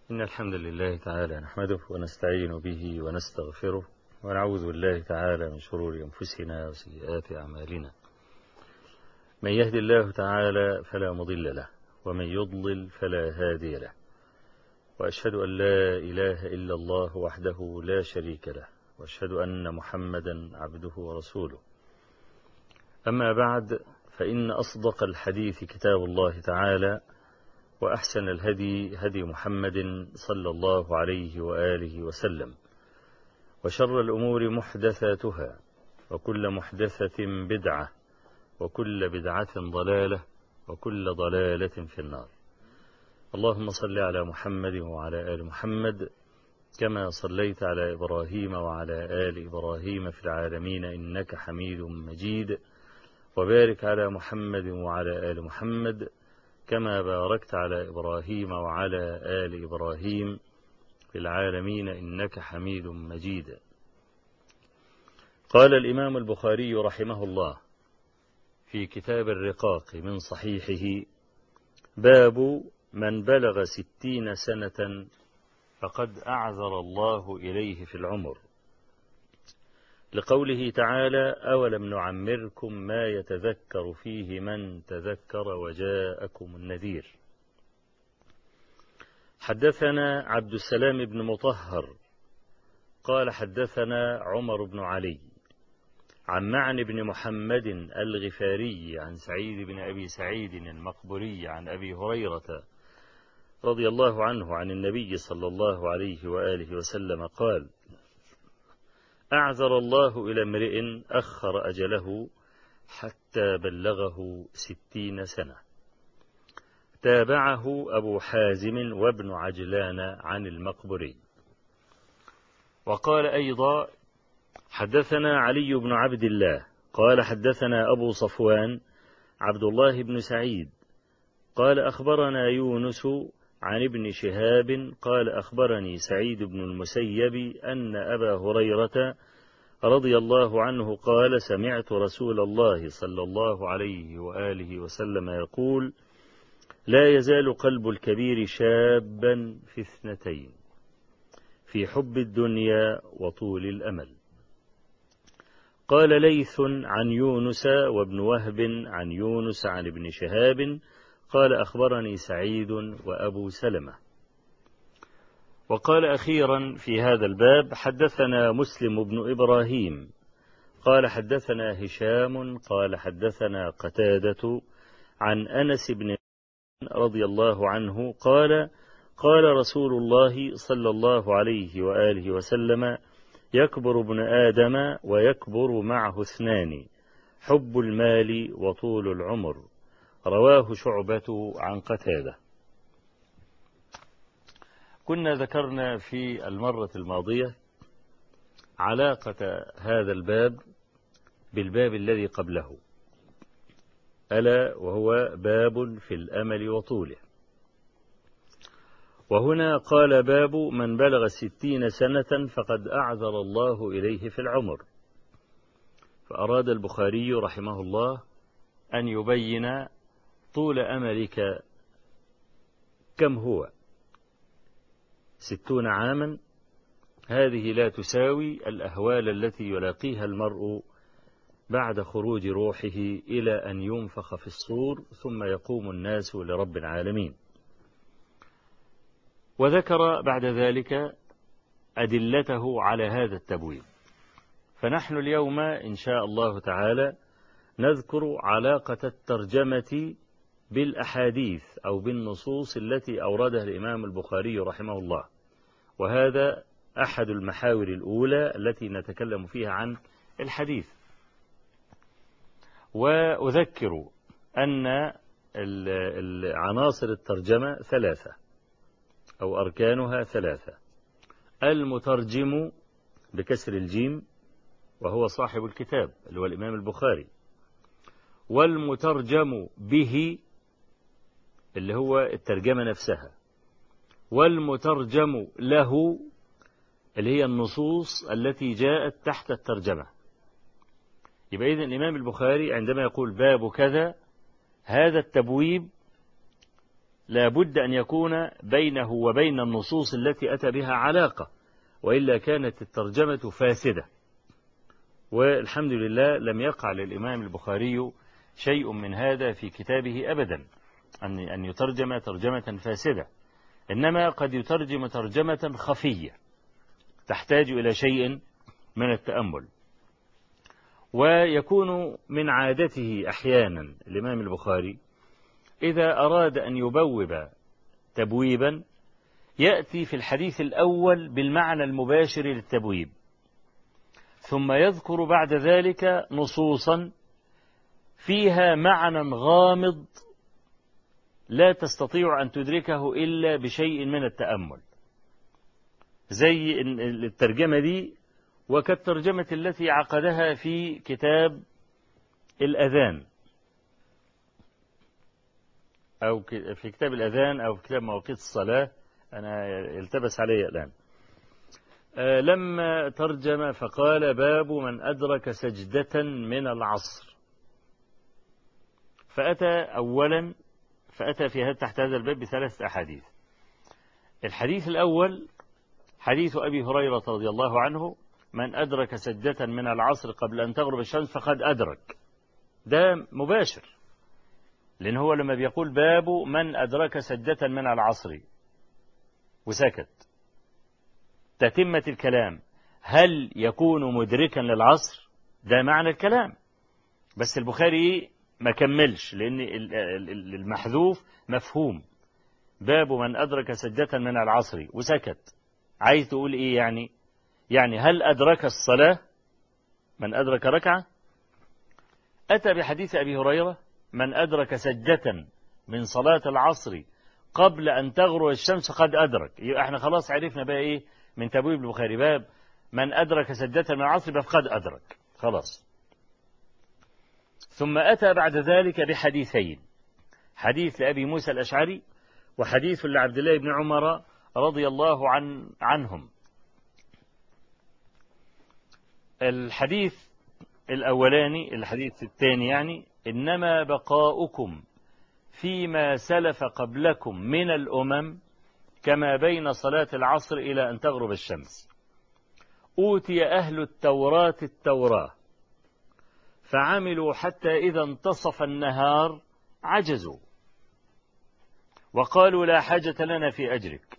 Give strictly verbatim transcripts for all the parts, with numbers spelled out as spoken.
إن الحمد لله تعالى نحمده ونستعين به ونستغفره ونعوذ بالله تعالى من شرور أنفسنا وسيئات أعمالنا. من يهد الله تعالى فلا مضل له ومن يضلل فلا هادي له، وأشهد أن لا إله إلا الله وحده لا شريك له، وأشهد أن محمدا عبده ورسوله. أما بعد، فإن أصدق الحديث كتاب الله تعالى، وأحسن الهدي هدي محمد صلى الله عليه وآله وسلم، وشر الأمور محدثاتها، وكل محدثة بدعة، وكل بدعة ضلالة، وكل ضلالة في النار. اللهم صل على محمد وعلى آل محمد كما صليت على إبراهيم وعلى آل إبراهيم في العالمين إنك حميد مجيد، وبارك على محمد وعلى آل محمد كما باركت على إبراهيم وعلى آل إبراهيم في العالمين إنك حميد مجيد. قال الإمام البخاري رحمه الله في كتاب الرقاق من صحيحه: باب من بلغ ستين سنة فقد أعذر الله إليه في العمر، لقوله تعالى: أولم نعمركم ما يتذكر فيه من تذكر وجاءكم النذير. حدثنا عبد السلام بن مطهر قال حدثنا عمر بن علي عن معن بن محمد الغفاري عن سعيد بن أبي سعيد المقبري عن أبي هريرة رضي الله عنه عن النبي صلى الله عليه وآله وسلم قال: أعذر الله إلى امرئ أخر أجله حتى بلغه ستين سنة. تابعه أبو حازم وابن عجلان عن المقبري. وقال أيضا: حدثنا علي بن عبد الله قال حدثنا أبو صفوان عبد الله بن سعيد قال أخبرنا يونس عن ابن شهاب قال أخبرني سعيد بن المسيب أن أبا هريرة رضي الله عنه قال: سمعت رسول الله صلى الله عليه وآله وسلم يقول: لا يزال قلب الكبير شابا في اثنتين، في حب الدنيا وطول الأمل. قال ليث عن يونس وابن وهب عن يونس عن ابن شهاب قال أخبرني سعيد وأبو سلمة. وقال أخيرا في هذا الباب: حدثنا مسلم بن إبراهيم قال حدثنا هشام قال حدثنا قتادة عن أنس بن رضي الله عنه قال: قال رسول الله صلى الله عليه وآله وسلم: يكبر ابن آدم ويكبر معه اثنان، حب المال وطول العمر. رواه شعبة عن قتادة. كنا ذكرنا في المرة الماضية علاقة هذا الباب بالباب الذي قبله، ألا وهو باب في الأمل وطوله. وهنا قال: باب من بلغ ستين سنة فقد أعذر الله إليه في العمر. فأراد البخاري رحمه الله أن يبين طول أملك كم هو. ستون عاما هذه لا تساوي الأهوال التي يلاقيها المرء بعد خروج روحه إلى أن ينفخ في الصور ثم يقوم الناس لرب العالمين. وذكر بعد ذلك أدلته على هذا التبويب. فنحن اليوم إن شاء الله تعالى نذكر علاقة الترجمة بالأحاديث أو بالنصوص التي أوردها الإمام البخاري رحمه الله، وهذا أحد المحاور الأولى التي نتكلم فيها عن الحديث. وأذكر أن عناصر الترجمة ثلاثة أو أركانها ثلاثة: المترجم بكسر الجيم وهو صاحب الكتاب اللي هو الإمام البخاري، والمترجم به اللي هو الترجمة نفسها، والمترجم له اللي هي النصوص التي جاءت تحت الترجمة. يبقى إذن الإمام البخاري عندما يقول باب كذا، هذا التبويب لا بد أن يكون بينه وبين النصوص التي أتى بها علاقة، وإلا كانت الترجمة فاسدة. والحمد لله لم يقع للإمام البخاري شيء من هذا في كتابه أبدا، أن أن يترجم ترجمة فاسدة، إنما قد يترجم ترجمة خفية تحتاج إلى شيء من التأمل. ويكون من عادته أحيانا الإمام البخاري إذا أراد أن يبوب تبويبا يأتي في الحديث الأول بالمعنى المباشر للتبويب، ثم يذكر بعد ذلك نصوصا فيها معنى غامض لا تستطيع أن تدركه إلا بشيء من التأمل، زي الترجمة دي وكالترجمة التي عقدها في كتاب الأذان، أو في كتاب الأذان أو في كتاب مواقيت الصلاة، أنا التبس علي الآن. أه لما ترجم فقال باب من أدرك سجدة من العصر، فأتى أولا فأتى في هذا تحت هذا الباب بثلاث أحاديث. الحديث الأول حديث أبي هريرة رضي الله عنه: من أدرك سجدة من العصر قبل أن تغرب الشمس فقد أدرك. ده مباشر، لأن هو لما بيقول باب من أدرك سجدة من العصر وسكت، تتمة الكلام هل يكون مدركا للعصر؟ ده معنى الكلام، بس البخاري ما كملش لأن المحذوف مفهوم. باب من أدرك سجدة من العصر وسكت، عايز تقول إيه يعني؟ يعني هل أدرك الصلاة؟ من أدرك ركعة؟ أتى بحديث أبي هريرة: من أدرك سجدة من صلاة العصر قبل أن تغرب الشمس قد أدرك. يبقى احنا خلاص عرفنا بقى إيه من تبويب البخاري: باب من أدرك سجدة من العصر فقد أدرك، خلاص. ثم أتى بعد ذلك بحديثين: حديث لأبي موسى الأشعري وحديث لعبد الله بن عمر رضي الله عن عنهم. الحديث الأولاني، الحديث الثاني يعني: إنما بقاؤكم فيما سلف قبلكم من الأمم كما بين صلاة العصر إلى أن تغرب الشمس. أوتي أهل التوراة التوراة فعملوا حتى إذا انتصف النهار عجزوا وقالوا لا حاجة لنا في أجرك.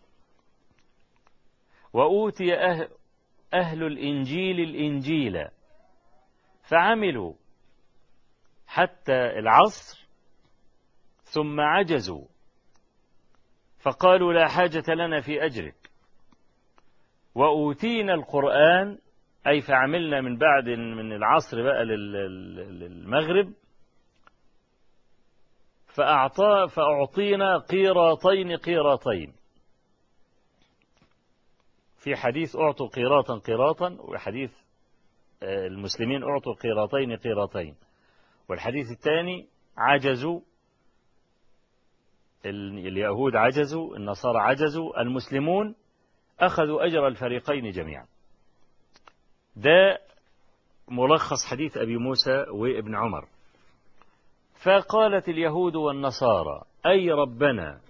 وأوتي أهل, أهل الإنجيل الإنجيل فعملوا حتى العصر ثم عجزوا فقالوا لا حاجة لنا في أجرك. وأوتينا القرآن، أي فعملنا من بعد من العصر بقى للمغرب، فأعطى فأعطينا قيراطين قيراطين. في حديث أعطوا قيراطا قيراطا، وحديث المسلمين أعطوا قيراطين قيراطين، والحديث الثاني عجزوا، اليهود عجزوا، النصارى عجزوا، المسلمون أخذوا أجر الفريقين جميعا. ده ملخص حديث أبي موسى وابن عمر. فقالت اليهود والنصارى: أي ربنا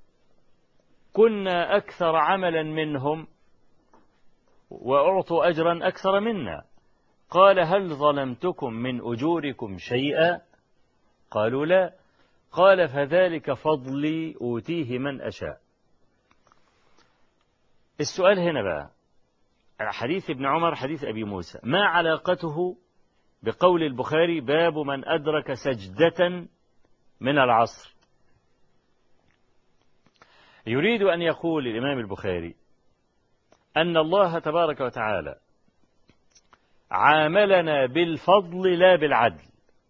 كنا أكثر عملا منهم وأعطوا أجرا أكثر منا. قال: هل ظلمتكم من أجوركم شيئا؟ قالوا لا. قال: فذلك فضلي أوتيه من أشاء. السؤال هنا بقى: حديث ابن عمر حديث أبي موسى ما علاقته بقول البخاري باب من أدرك سجدة من العصر؟ يريد أن يقول الإمام البخاري أن الله تبارك وتعالى عاملنا بالفضل لا بالعدل،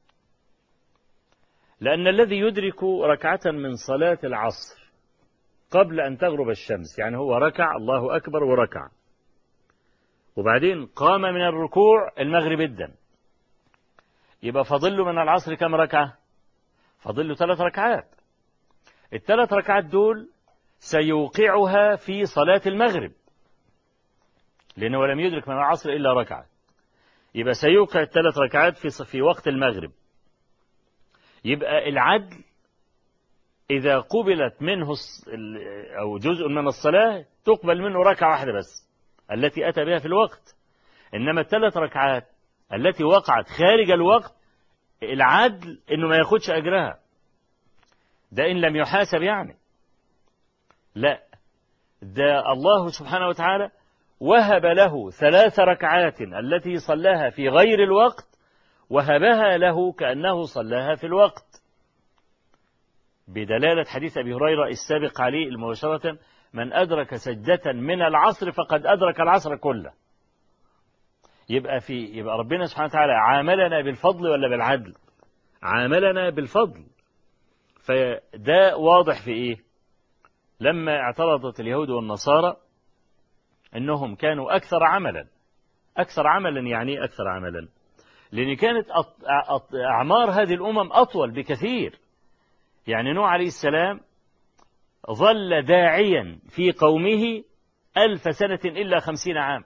لأن الذي يدرك ركعة من صلاة العصر قبل أن تغرب الشمس، يعني هو ركع الله أكبر وركع، وبعدين قام من الركوع المغرب الدن، يبقى فضل من العصر كم ركعة؟ فضل ثلاث ركعات. الثلاث ركعات دول سيوقعها في صلاة المغرب، لأنه لم يدرك من العصر إلا ركعة، يبقى سيوقع الثلاث ركعات في في وقت المغرب. يبقى العدل إذا قبلت منه أو جزء من الصلاة تقبل منه ركعة واحدة بس التي أتى بها في الوقت. إنما الثلاث ركعات التي وقعت خارج الوقت العدل إنه ما ياخدش أجرها، ده إن لم يحاسب يعني. لا، ده الله سبحانه وتعالى وهب له ثلاث ركعات التي صلاها في غير الوقت، وهبها له كأنه صلاها في الوقت، بدلالة حديث أبي هريرة السابق عليه المباشرة: من أدرك سجدة من العصر فقد أدرك العصر كله. يبقى في يبقى ربنا سبحانه وتعالى عاملنا بالفضل ولا بالعدل؟ عاملنا بالفضل. فده واضح في إيه؟ لما اعترضت اليهود والنصارى إنهم كانوا أكثر عملا. أكثر عملا يعني أكثر عملا لأن كانت أعمار هذه الأمم أطول بكثير. يعني نوح عليه السلام ظل داعيا في قومه ألف سنة إلا خمسين عام،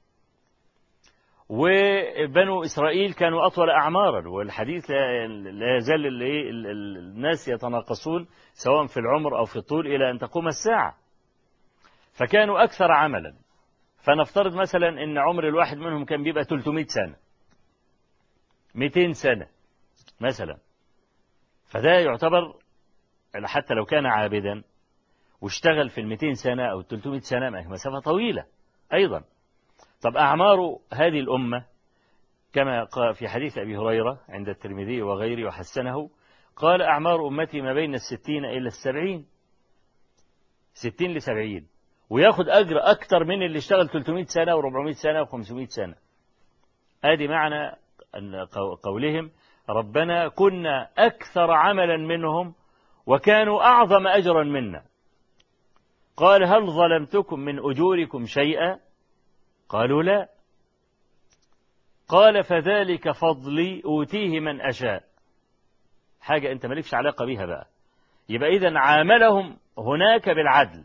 وبنو إسرائيل كانوا أطول أعمارا، والحديث لا يزال الناس يتناقصون سواء في العمر أو في الطول إلى أن تقوم الساعة، فكانوا أكثر عملا. فنفترض مثلا أن عمر الواحد منهم كان بيبقى ثلاثمائة سنة مئتين سنة مثلا، فده يعتبر حتى لو كان عابدا واشتغل في المئتين سنة أو الثلاثمائة سنة مسافة طويلة أيضا. طب أعمار هذه الأمة كما قال في حديث أبي هريرة عند الترمذي وغيره وحسنه، قال: أعمار أمتي ما بين الستين إلى السبعين، ستين لسبعين، وياخد أجر أكتر من اللي اشتغل ثلاثمائة سنة وربعمائة سنة وخمسمائة سنة. هذه معنى قولهم: ربنا كنا أكثر عملا منهم وكانوا أعظم أجرا منا. قال: هل ظلمتكم من أجوركم شيئا؟ قالوا: لا. قال: فذلك فضلي أوتيه من أشاء. حاجة أنت مالكش علاقة بها بقى. يبقى إذن عاملهم هناك بالعدل،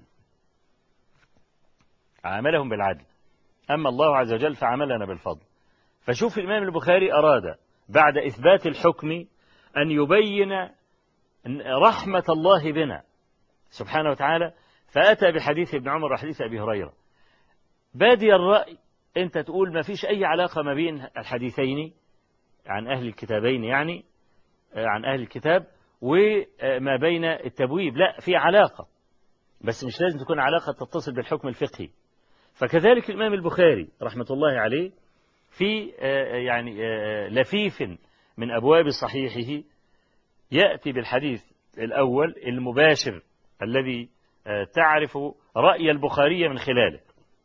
عاملهم بالعدل، أما الله عز وجل فعملنا بالفضل. فشوف الإمام البخاري أراد بعد إثبات الحكم أن يبين رحمة الله بنا سبحانه وتعالى، فأتى بحديث ابن عمر وحديث أبي هريرة. بادي الرأي أنت تقول ما فيش أي علاقة ما بين الحديثين عن أهل الكتابين، يعني عن أهل الكتاب، وما بين التبويب. لا، في علاقة، بس مش لازم تكون علاقة تتصل بالحكم الفقهي. فكذلك الإمام البخاري رحمة الله عليه في يعني لفيف من أبواب صحيحه يأتي بالحديث الأول المباشر الذي تعرف رأي البخاري من خلاله،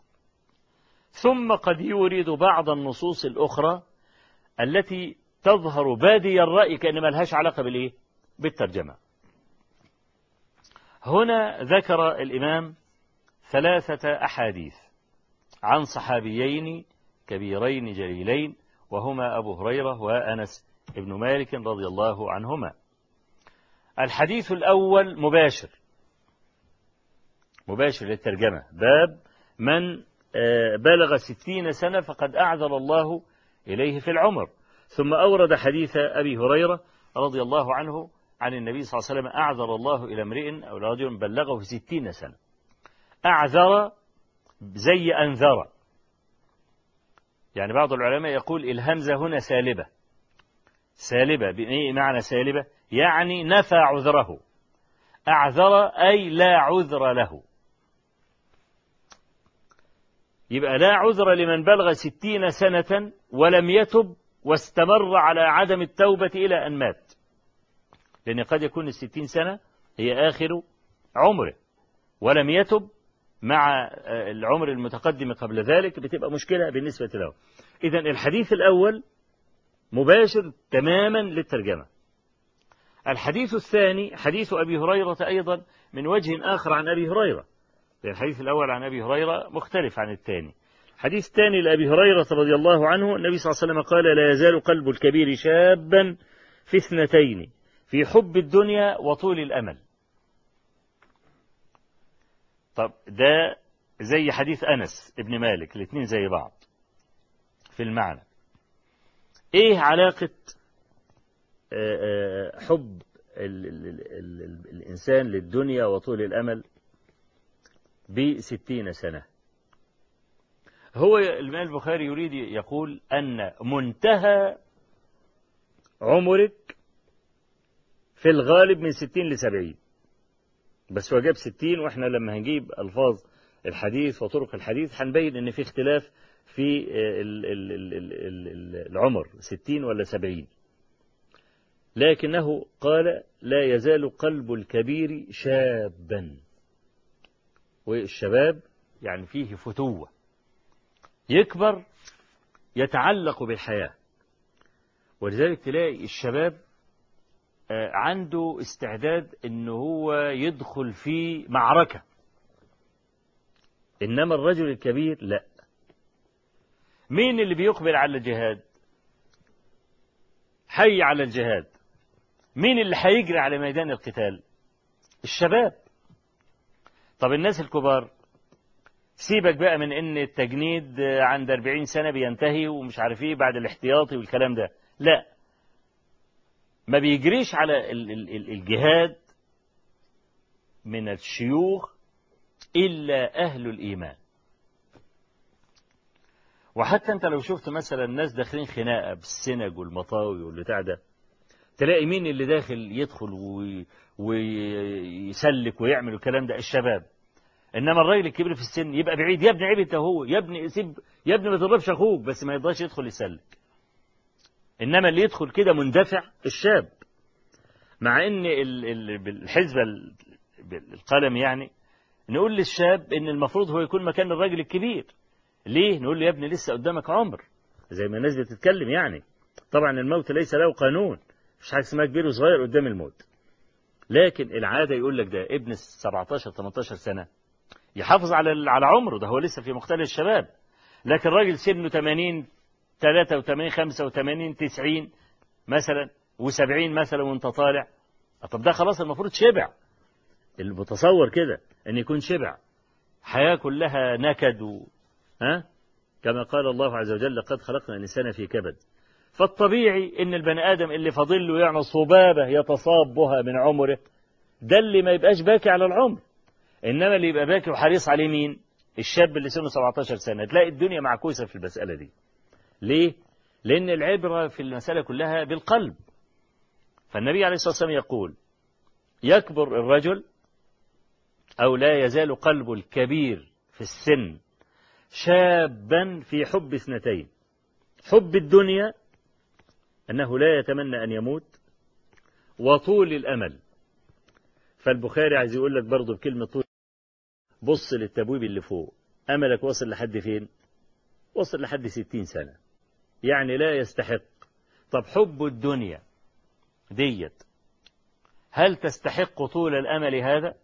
ثم قد يورد بعض النصوص الأخرى التي تظهر بادي الرأي كأن ما لهاش علاقة بالإيه؟ بالترجمة. هنا ذكر الإمام ثلاثة أحاديث عن صحابيين كبيرين جليلين، وهما أبو هريرة وأنس ابن مالك رضي الله عنهما. الحديث الأول مباشر مباشر للترجمة، باب من بلغ ستين سنة فقد أعذر الله إليه في العمر. ثم أورد حديث أبي هريرة رضي الله عنه عن النبي صلى الله عليه وسلم: أعذر الله إلى امرئ أو رجل بلغه ستين سنة. أعذر زي أنذر، يعني بعض العلماء يقول الهمزة هنا سالبة. سالبة بأي معنى سالبة؟ يعني نفى عذره. أعذر أي لا عذر له. يبقى لا عذر لمن بلغ ستين سنة ولم يتب واستمر على عدم التوبة إلى أن مات، لأن قد يكون الستين سنة هي آخر عمره ولم يتب مع العمر المتقدم قبل ذلك، بتبقى مشكلة بالنسبة له. إذن الحديث الأول مباشر تماما للترجمة. الحديث الثاني حديث أبي هريرة أيضا من وجه آخر عن أبي هريرة، لأن الحديث الأول عن أبي هريرة مختلف عن الثاني. الحديث الثاني لأبي هريرة رضي الله عنه النبي صلى الله عليه وسلم قال: لا يزال قلب الكبير شابا في اثنتين، في حب الدنيا وطول الأمل. طب ده زي حديث أنس ابن مالك، الاثنين زي بعض في المعنى. ايه علاقة حب ال ال ال ال الإنسان للدنيا وطول الأمل بستين سنة. هو الإمام البخاري يريد يقول أن منتهى عمرك في الغالب من ستين لسبعين، بس هو جاب ستين، وإحنا لما هنجيب ألفاظ الحديث وطرق الحديث هنبين أن في اختلاف في العمر ستين ولا سبعين. لكنه قال لا يزال قلب الكبير شابا، والشباب يعني فيه فتوة، يكبر يتعلق بالحياة، ولذلك تلاقي الشباب عنده استعداد أنه هو يدخل في معركة، إنما الرجل الكبير لا. مين اللي بيقبل على الجهاد؟ حي على الجهاد. مين اللي هيجري على ميدان القتال؟ الشباب. طب الناس الكبار سيبك بقى من ان التجنيد عند أربعين سنة بينتهي ومش عارف ايه بعد الاحتياطي والكلام ده، لا، ما بيجريش على الجهاد من الشيوخ إلا أهل الإيمان. وحتى أنت لو شفت مثلا الناس داخلين خناقة بالسنج والمطاوي والبتاع ده، تلاقي مين اللي داخل يدخل ويسلك ويعمل الكلام ده؟ الشباب. إنما الراجل الكبير في السن يبقى بعيد، يا ابني عيب انت هو، يا ابني سيب، يا ابني ما تضربش أخوك، بس ما يقدرش يدخل يسلك. إنما اللي يدخل كده مندفع الشاب. مع إن الحزب القلم يعني نقول للشاب إن المفروض هو يكون مكان الراجل الكبير. ليه؟ نقول له يا ابني لسه قدامك عمر، زي ما الناس بتتكلم يعني. طبعا الموت ليس له قانون، مش حاجة اسمها كبير وصغير قدام الموت. لكن العادة يقول لك ده ابن سبعتاشر تمنتاشر سنة يحافظ على على عمره، ده هو لسه في مختلف الشباب. لكن راجل سنه ثمانين ثلاثة وثمانين خمسة وثمانين تسعين مثلا وسبعين مثلا وانت طالع، طب ده خلاص المفروض شبع. المتصور كده ان يكون شبع، حياة كلها نكد و... ها؟ كما قال الله عز وجل لقد خلقنا الإنسان في كبد. فالطبيعي ان البني آدم اللي فاضل له يعني صبابة يتصاب بها من عمره، ده اللي ما يبقاش باكي على العمر. انما اللي يبقى باكي وحريص عليه مين؟ الشاب اللي سنه سبعتاشر سنة. تلاقي الدنيا معكوسة في المسألة دي. ليه؟ لأن العبرة في المسألة كلها بالقلب. فالنبي عليه الصلاة والسلام يقول يكبر الرجل أو لا يزال قلب الكبير في السن شابا في حب اثنتين: حب الدنيا أنه لا يتمنى أن يموت، وطول الأمل. فالبخاري عايز يقول لك برضه بكلمة طول، بص للتبويب اللي فوق، أملك وصل لحد فين؟ وصل لحد ستين سنة، يعني لا يستحق. طب حب الدنيا ديت هل تستحق طول الأمل هذا؟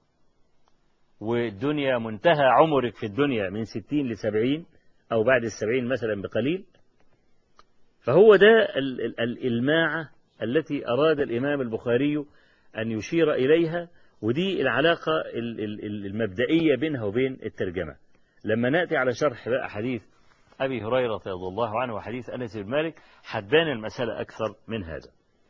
والدنيا منتهى عمرك في الدنيا من ستين لسبعين أو بعد السبعين مثلا بقليل. فهو ده الإلماعة التي أراد الإمام البخاري أن يشير إليها، ودي العلاقة المبدئية بينها وبين الترجمة. لما نأتي على شرح بقى حديث أبي هريرة رضي الله عنه وحديث أنس بن مالك حدان المسألة أكثر من هذا.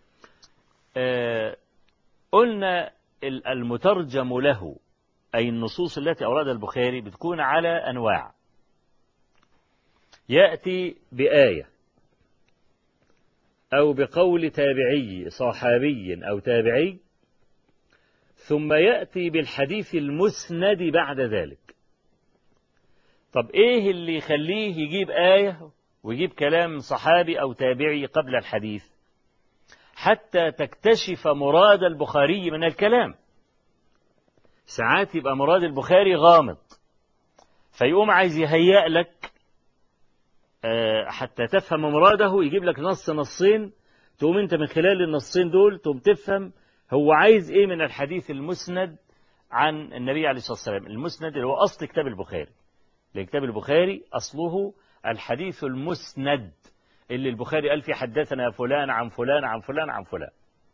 آه قلنا المترجم له أي النصوص التي أورادها البخاري بتكون على أنواع. يأتي بآية أو بقول تابعي صحابي أو تابعي، ثم يأتي بالحديث المسند بعد ذلك. طب إيه اللي يخليه يجيب آية ويجيب كلام صحابي أو تابعي قبل الحديث؟ حتى تكتشف مراد البخاري من الكلام. ساعات يبقى مراد البخاري غامض، فيقوم عايز يهيأ لك حتى تفهم مراده، يجيب لك نص نصين، تقوم انت من خلال النصين دول تقوم تفهم هو عايز ايه من الحديث المسند عن النبي عليه الصلاة والسلام. المسند اللي هو أصل كتاب البخاري، لأن كتاب البخاري أصله الحديث المسند اللي البخاري قال فيه حدثنا فلان عن فلان عن فلان عن فلان،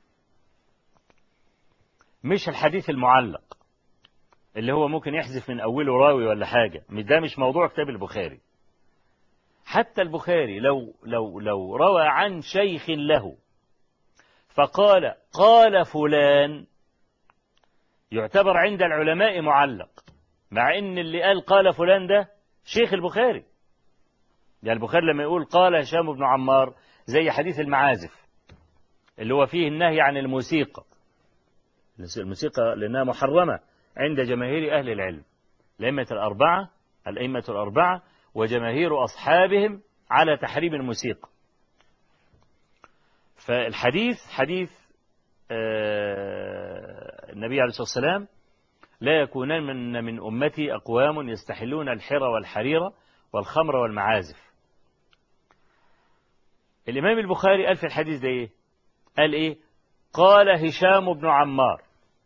مش الحديث المعلق اللي هو ممكن يحذف من أوله راوي ولا حاجة. ده مش موضوع كتاب البخاري. حتى البخاري لو لو لو روى عن شيخ له فقال قال فلان يعتبر عند العلماء معلق، مع ان اللي قال قال فلان ده شيخ البخاري. يعني البخاري لما يقول قال هشام بن عمار زي حديث المعازف اللي هو فيه النهي عن الموسيقى، الموسيقى لأنها محرمة عند جماهير أهل العلم، الأئمة الأربعة الأئمة الأربعة وجماهير أصحابهم على تحريم الموسيقى. فالحديث حديث النبي عليه الصلاة والسلام لا يكونن من, من أمتي أقوام يستحلون الحر والحرير والخمر والمعازف. الإمام البخاري قال في الحديث ده إيه؟ قال إيه؟ قال هشام بن عمار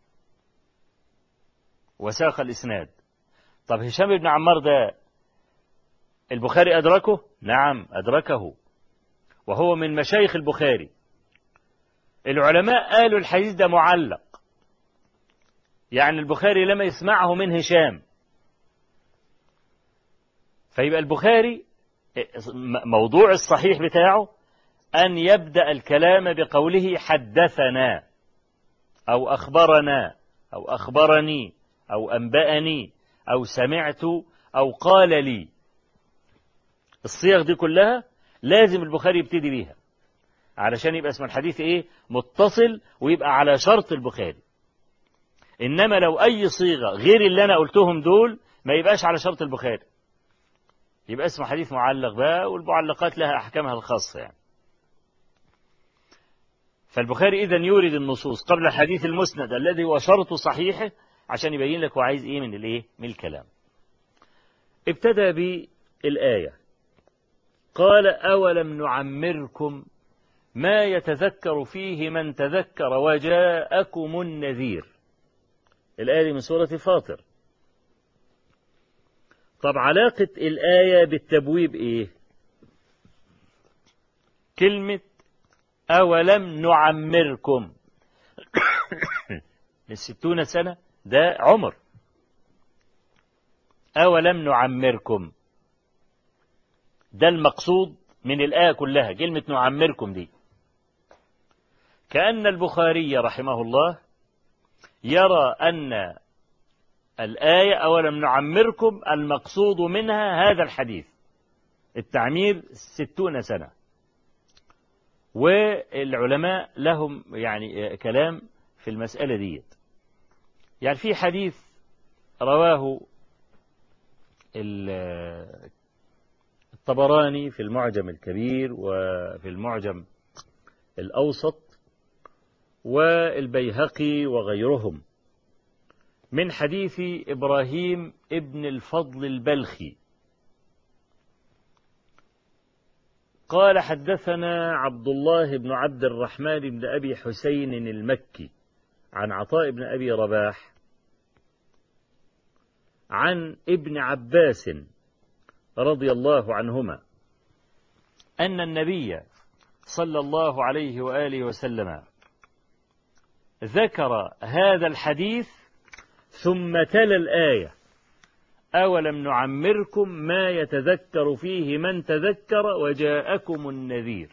وساق الإسناد. طب هشام بن عمار ده البخاري أدركه؟ نعم أدركه، وهو من مشايخ البخاري. العلماء قالوا الحديث ده معلق، يعني البخاري لما يسمعه من هشام، فيبقى البخاري موضوع الصحيح بتاعه أن يبدأ الكلام بقوله حدثنا أو أخبرنا أو أخبرني أو أنبأني أو سمعت أو قال لي. الصيغ دي كلها لازم البخاري يبتدي بيها علشان يبقى اسم الحديث إيه؟ متصل ويبقى على شرط البخاري. إنما لو أي صيغة غير اللي أنا قلتهم دول ما يبقاش على شرط البخاري، يبقى اسمه حديث معلق بقى، والمعلقات لها أحكامها الخاصة يعني. فالبخاري إذن يورد النصوص قبل الحديث المسند الذي هو شرط صحيحه عشان يبين لك هو عايز إيه من الإيه؟ من الكلام. ابتدى بالآية قال أولم نعمركم ما يتذكر فيه من تذكر وجاءكم النذير. الآية من سورة فاطر. طب علاقة الآية بالتبويب إيه؟ كلمة أولم نعمركم الستون سنة ده عمر. أولم نعمركم ده المقصود من الآية كلها، كلمة نعمركم دي. كأن البخاري رحمه الله يرى أن الآية أولم نعمركم المقصود منها هذا الحديث، التعمير ستون سنة. والعلماء لهم يعني كلام في المسألة دي. يعني في حديث رواه الطبراني في المعجم الكبير وفي المعجم الأوسط والبيهقي وغيرهم من حديث إبراهيم ابن الفضل البلخي قال حدثنا عبد الله بن عبد الرحمن بن أبي حسين المكي عن عطاء بن أبي رباح عن ابن عباس رضي الله عنهما أن النبي صلى الله عليه وآله وسلم ذكر هذا الحديث ثم تلا الآية أولم نعمركم ما يتذكر فيه من تذكر وجاءكم النذير.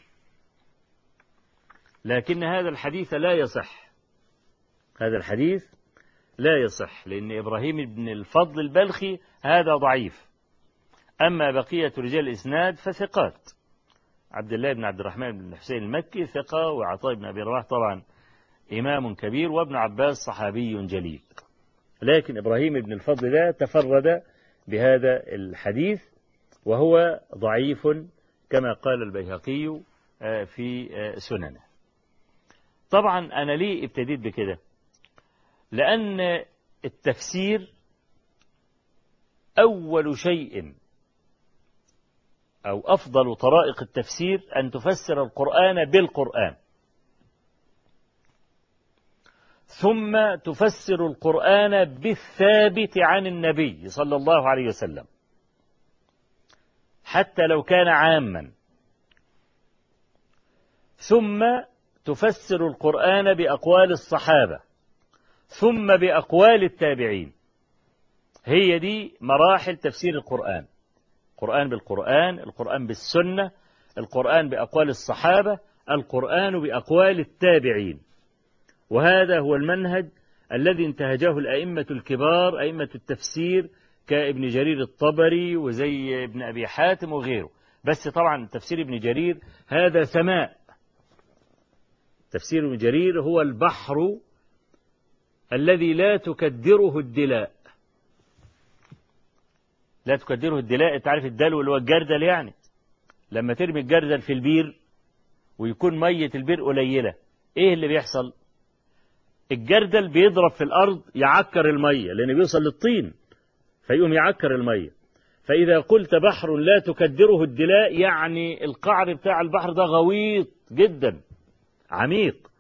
لكن هذا الحديث لا يصح، هذا الحديث لا يصح لأن إبراهيم بن الفضل البلخي هذا ضعيف. أما بقية رجال الإسناد فثقات، عبد الله بن عبد الرحمن بن حسين المكي ثقة، وعطاء بن أبي رباح طبعا إمام كبير، وابن عباس صحابي جليل. لكن إبراهيم بن الفضل ده تفرد بهذا الحديث وهو ضعيف كما قال البيهقي في سننه. طبعا أنا ليه ابتديت بكده؟ لأن التفسير أول شيء أو أفضل طرائق التفسير أن تفسر القرآن بالقرآن، ثم تفسر القرآن بالثابت عن النبي صلى الله عليه وسلم حتى لو كان عاما، ثم تفسر القرآن بأقوال الصحابة، ثم بأقوال التابعين. هي دي مراحل تفسير القرآن: القرآن بالقرآن، القرآن بالسنة، القرآن بأقوال الصحابة، القرآن بأقوال التابعين، وهذا هو المنهج الذي انتهجه الأئمة الكبار، أئمة التفسير كابن جرير الطبري وزي ابن أبي حاتم وغيره. بس طبعا تفسير ابن جرير هذا سماء، تفسير ابن جرير هو البحر الذي لا تكدره الدلاء، لا تكدره الدلاء. تعرف الدلو اللي هو الجردل، يعني لما ترمي الجردل في البير ويكون مية البير قليلة، ايه اللي بيحصل؟ الجردل بيضرب في الأرض يعكر المية، لأنه بيوصل للطين فيقوم يعكر المية. فإذا قلت بحر لا تكدره الدلاء، يعني القعر بتاع البحر ده غويط جدا عميق.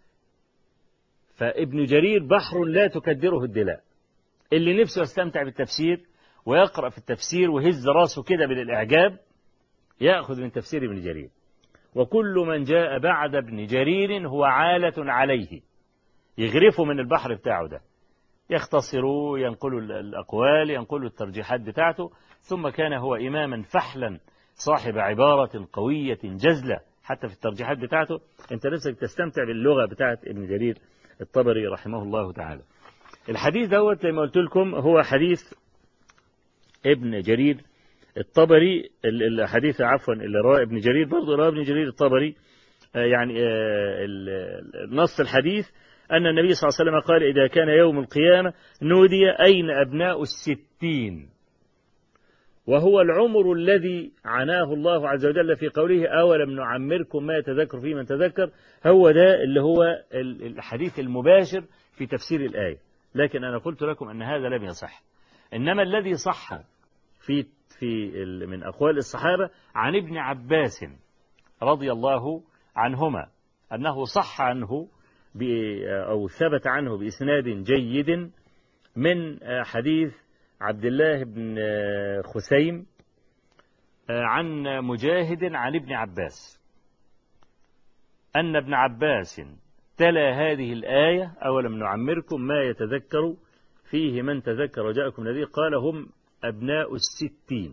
فابن جرير بحر لا تكدره الدلاء. اللي نفسه يستمتع بالتفسير ويقرأ في التفسير وهز راسه كده بالإعجاب يأخذ من تفسير ابن جرير. وكل من جاء بعد ابن جرير هو عالة عليه، يغرفوا من البحر بتاعه ده، يختصروا، ينقلوا الأقوال، ينقلوا الترجيحات بتاعته. ثم كان هو إماما فحلا صاحب عبارة قوية جزلة حتى في الترجيحات بتاعته. انت نفسك تستمتع باللغة بتاعت ابن جرير الطبري رحمه الله تعالى. الحديث دوت زي ما قلت لكم هو حديث ابن جرير الطبري، الحديث عفوا اللي رواه ابن جرير برضه رواه ابن جرير الطبري. يعني نص الحديث أن النبي صلى الله عليه وسلم قال: إذا كان يوم القيامة نودي أين أبناء الستين، وهو العمر الذي عناه الله عز وجل في قوله: أولم نعمركم ما يتذكر فيه من تذكر. هو ده اللي هو الحديث المباشر في تفسير الآية. لكن أنا قلت لكم أن هذا لم يصح، إنما الذي صح في في من أقوال الصحابة عن ابن عباس رضي الله عنهما أنه صح عنه أو ثبت عنه بإسناد جيد من حديث عبد الله بن خثيم عن مجاهد عن ابن عباس أن ابن عباس تلا هذه الآية: أولم نعمركم ما يتذكر فيه من تذكر وجاءكم نذير، قال: هم أبناء الستين.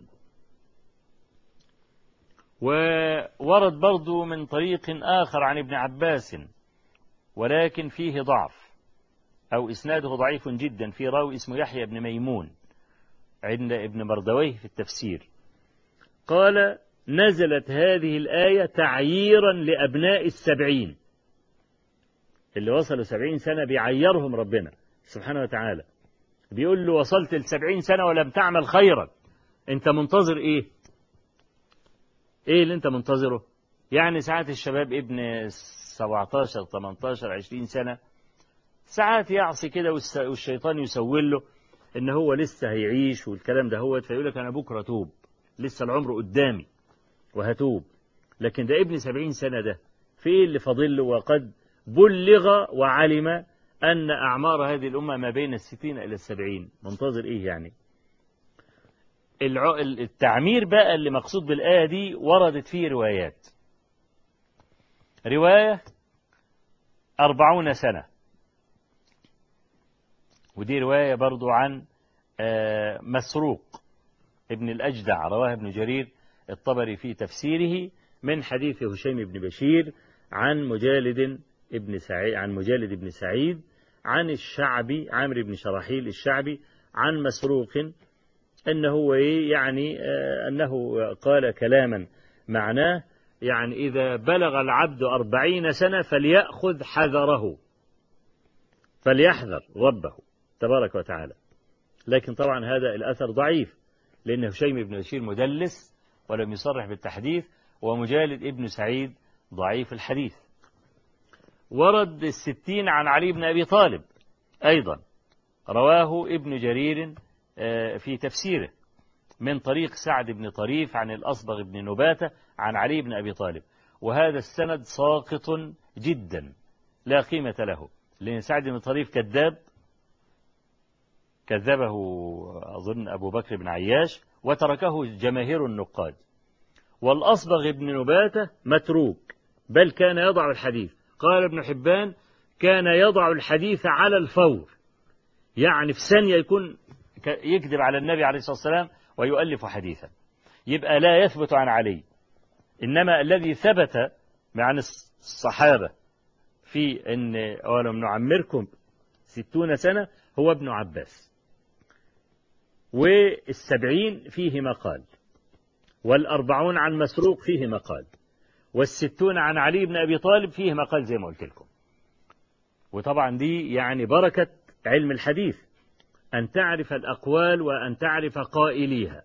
وورد برضو من طريق آخر عن ابن عباس ولكن فيه ضعف أو إسناده ضعيف جدا، في راوي اسمه يحيى بن ميمون عند ابن مردويه في التفسير. قال: نزلت هذه الآية تعييرا لأبناء السبعين، اللي وصلوا سبعين سنة بيعيرهم ربنا سبحانه وتعالى، بيقول له: وصلت لسبعين سنة ولم تعمل خيرا، انت منتظر ايه؟ ايه اللي انت منتظره؟ يعني ساعات الشباب ابن سبعتاشر تمنتاشر عشرين سنة ساعات يعصي كده والشيطان يسول له ان هو لسه هيعيش والكلام ده، هو فيقول لك: انا بكرة توب، لسه العمر قدامي وهتوب. لكن ده ابن سبعين سنة ده في ايه اللي فاضل له؟ وقد بلغ وعلم أن أعمار هذه الأمة ما بين الستين إلى السبعين، منتظر إيه يعني؟ التعمير بقى اللي مقصود بالآية دي وردت فيه روايات. رواية أربعون سنة، ودي رواية برضو عن مسروق ابن الأجدع، رواه ابن جرير الطبري في تفسيره من حديث هشيم بن بشير عن مجالد ابن سعيد عن مجالد بن سعيد عن الشعبي عامر بن شراحيل الشعبي عن مسروق أنه يعني أنه قال كلاما معناه يعني: إذا بلغ العبد أربعين سنة فليأخذ حذره، فليحذر ربه تبارك وتعالى. لكن طبعا هذا الأثر ضعيف، لأن هشيم بن بشير مدلس ولم يصرح بالتحديث، ومجالد ابن سعيد ضعيف الحديث. ورد الستين عن علي بن أبي طالب أيضا، رواه ابن جرير في تفسيره من طريق سعد بن طريف عن الأصبغ بن نباتة عن علي بن أبي طالب، وهذا السند ساقط جدا لا قيمة له، لأن سعد بن طريف كذاب، كذبه أظن أبو بكر بن عياش وتركه جماهير النقاد. والأصبغ بن نباتة متروك، بل كان يضع الحديث. قال ابن حبان: كان يضع الحديث على الفور، يعني في ثانية يكون يكذب على النبي عليه الصلاة والسلام ويؤلف حديثا. يبقى لا يثبت عن علي، إنما الذي ثبت عن الصحابة في أن أولم نعمركم ستون سنة هو ابن عباس، والسبعين فيه مقال، والأربعون عن مسروق فيه مقال، والستون عن علي بن أبي طالب فيه مقال زي ما قلت لكم. وطبعا دي يعني بركة علم الحديث، أن تعرف الأقوال وأن تعرف قائليها.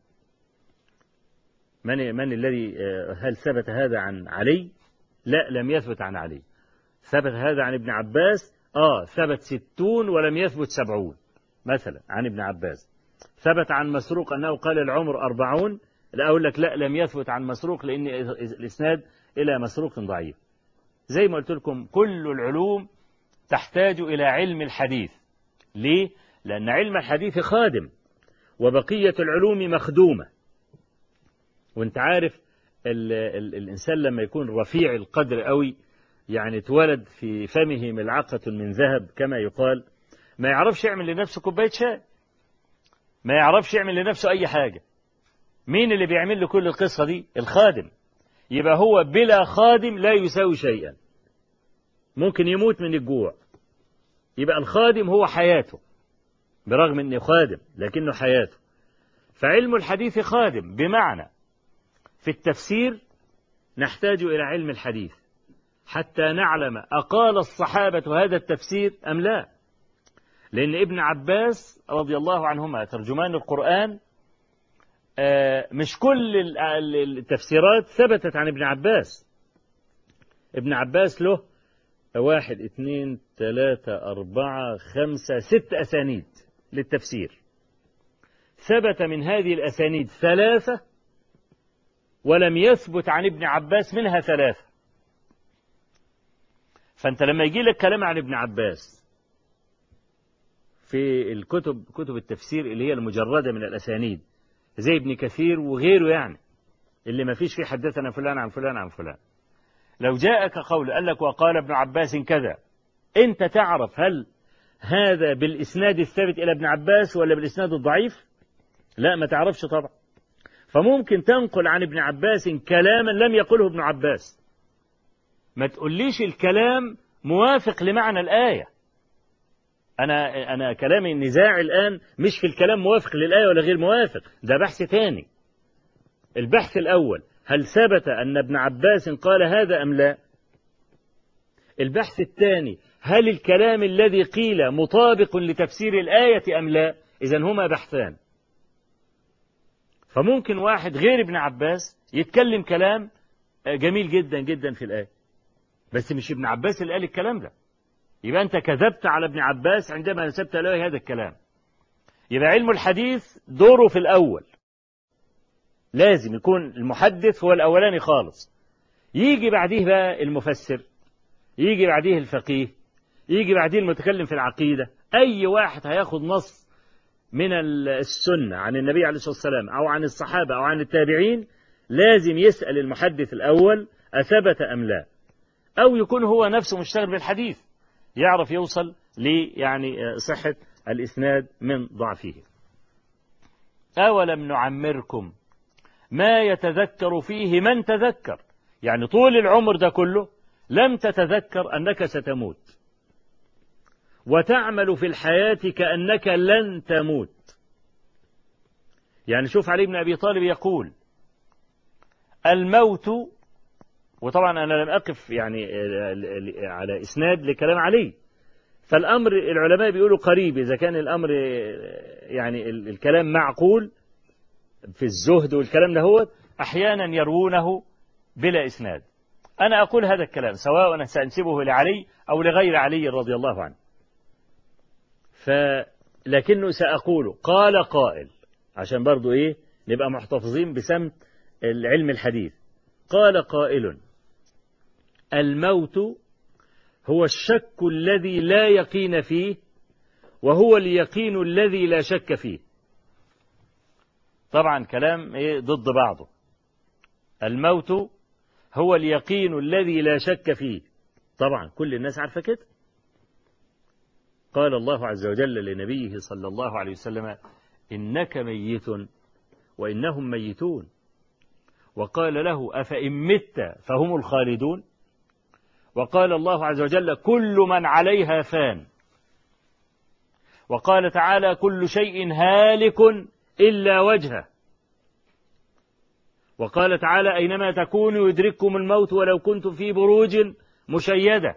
من, من الذي هل ثبت هذا عن علي؟ لا، لم يثبت عن علي. ثبت هذا عن ابن عباس؟ آه ثبت ستون ولم يثبت سبعون مثلا عن ابن عباس. ثبت عن مسروق أنه قال العمر أربعون، لا أقول لك لا، لم يثبت عن مسروق لأن الإسناد إلى مسروق ضعيف. زي ما قلت لكم كل العلوم تحتاج إلى علم الحديث. ليه؟ لأن علم الحديث خادم وبقية العلوم مخدومة. وانت عارف ال ال الإنسان لما يكون رفيع القدر قوي، يعني اتولد في فمه ملعقة من ذهب كما يقال، ما يعرفش يعمل لنفسه كوباية شاي، ما يعرفش يعمل لنفسه أي حاجة. مين اللي بيعمل له كل القصة دي؟ الخادم. يبقى هو بلا خادم لا يساوي شيئا، ممكن يموت من الجوع. يبقى الخادم هو حياته، برغم أنه خادم لكنه حياته. فعلم الحديث خادم، بمعنى في التفسير نحتاج إلى علم الحديث حتى نعلم أقال الصحابة هذا التفسير أم لا. لأن ابن عباس رضي الله عنهما ترجمان القرآن، مش كل التفسيرات ثبتت عن ابن عباس. ابن عباس له واحد اثنين ثلاثة أربعة خمسة ست أسانيد للتفسير، ثبت من هذه الأسانيد ثلاثة ولم يثبت عن ابن عباس منها ثلاثة. فأنت لما يجي لك كلام عن ابن عباس في الكتب كتب التفسير اللي هي المجردة من الأسانيد زي ابن كثير وغيره، يعني اللي ما فيش فيه حدثنا فلان عن فلان عن فلان، لو جاءك قول قال لك وقال ابن عباس كذا، أنت تعرف هل هذا بالإسناد الثابت إلى ابن عباس ولا بالإسناد الضعيف؟ لا، ما تعرفش طبعا. فممكن تنقل عن ابن عباس كلاما لم يقله ابن عباس، ما تقوليش الكلام موافق لمعنى الآية. أنا أنا كلامي النزاع الآن مش في الكلام موافق للآية ولا غير موافق، ده بحث تاني. البحث الأول هل ثبت أن ابن عباس قال هذا أم لا؟ البحث الثاني هل الكلام الذي قيل مطابق لتفسير الآية أم لا؟ إذن هما بحثان. فممكن واحد غير ابن عباس يتكلم كلام جميل جدا جدا في الآية، بس مش ابن عباس اللي قال الكلام ده، يبقى أنت كذبت على ابن عباس عندما نسبت له هذا الكلام. يبقى علم الحديث دوره في الأول لازم يكون المحدث هو الأولاني خالص، يجي بعديه بقى المفسر، يجي بعديه الفقيه، يجي بعديه المتكلم في العقيدة. أي واحد هياخد نص من السنة عن النبي عليه الصلاة والسلام أو عن الصحابة أو عن التابعين لازم يسأل المحدث الأول أثبت أم لا، أو يكون هو نفسه مشتغل بالحديث يعرف يوصل لي يعني صحة الإسناد من ضعفه. أولم نعمركم ما يتذكر فيه من تذكر، يعني طول العمر ده كله لم تتذكر أنك ستموت وتعمل في الحياة كأنك لن تموت. يعني شوف علي بن أبي طالب يقول الموت، وطبعا أنا لم أقف يعني على إسناد لكلام علي، فالأمر العلماء بيقولوا قريب، إذا كان الأمر يعني الكلام معقول في الزهد والكلام ده هو أحيانا يروونه بلا إسناد. أنا أقول هذا الكلام سواء سأنسبه لعلي أو لغير علي رضي الله عنه، فلكنه سأقول قال قائل عشان برضو إيه نبقى محتفظين بسمت العلم الحديث. قال قائل الموت هو الشك الذي لا يقين فيه وهو اليقين الذي لا شك فيه. طبعا كلام إيه ضد بعضه. الموت هو اليقين الذي لا شك فيه، طبعا كل الناس عارفة كده. قال الله عز وجل لنبيه صلى الله عليه وسلم إنك ميت وإنهم ميتون، وقال له أفإن مت فهم الخالدون. وقال الله عز وجل كل من عليها فان، وقال تعالى كل شيء هالك إلا وجهه، وقال تعالى أينما تكونوا يدرككم الموت ولو كنتم في بروج مشيدة.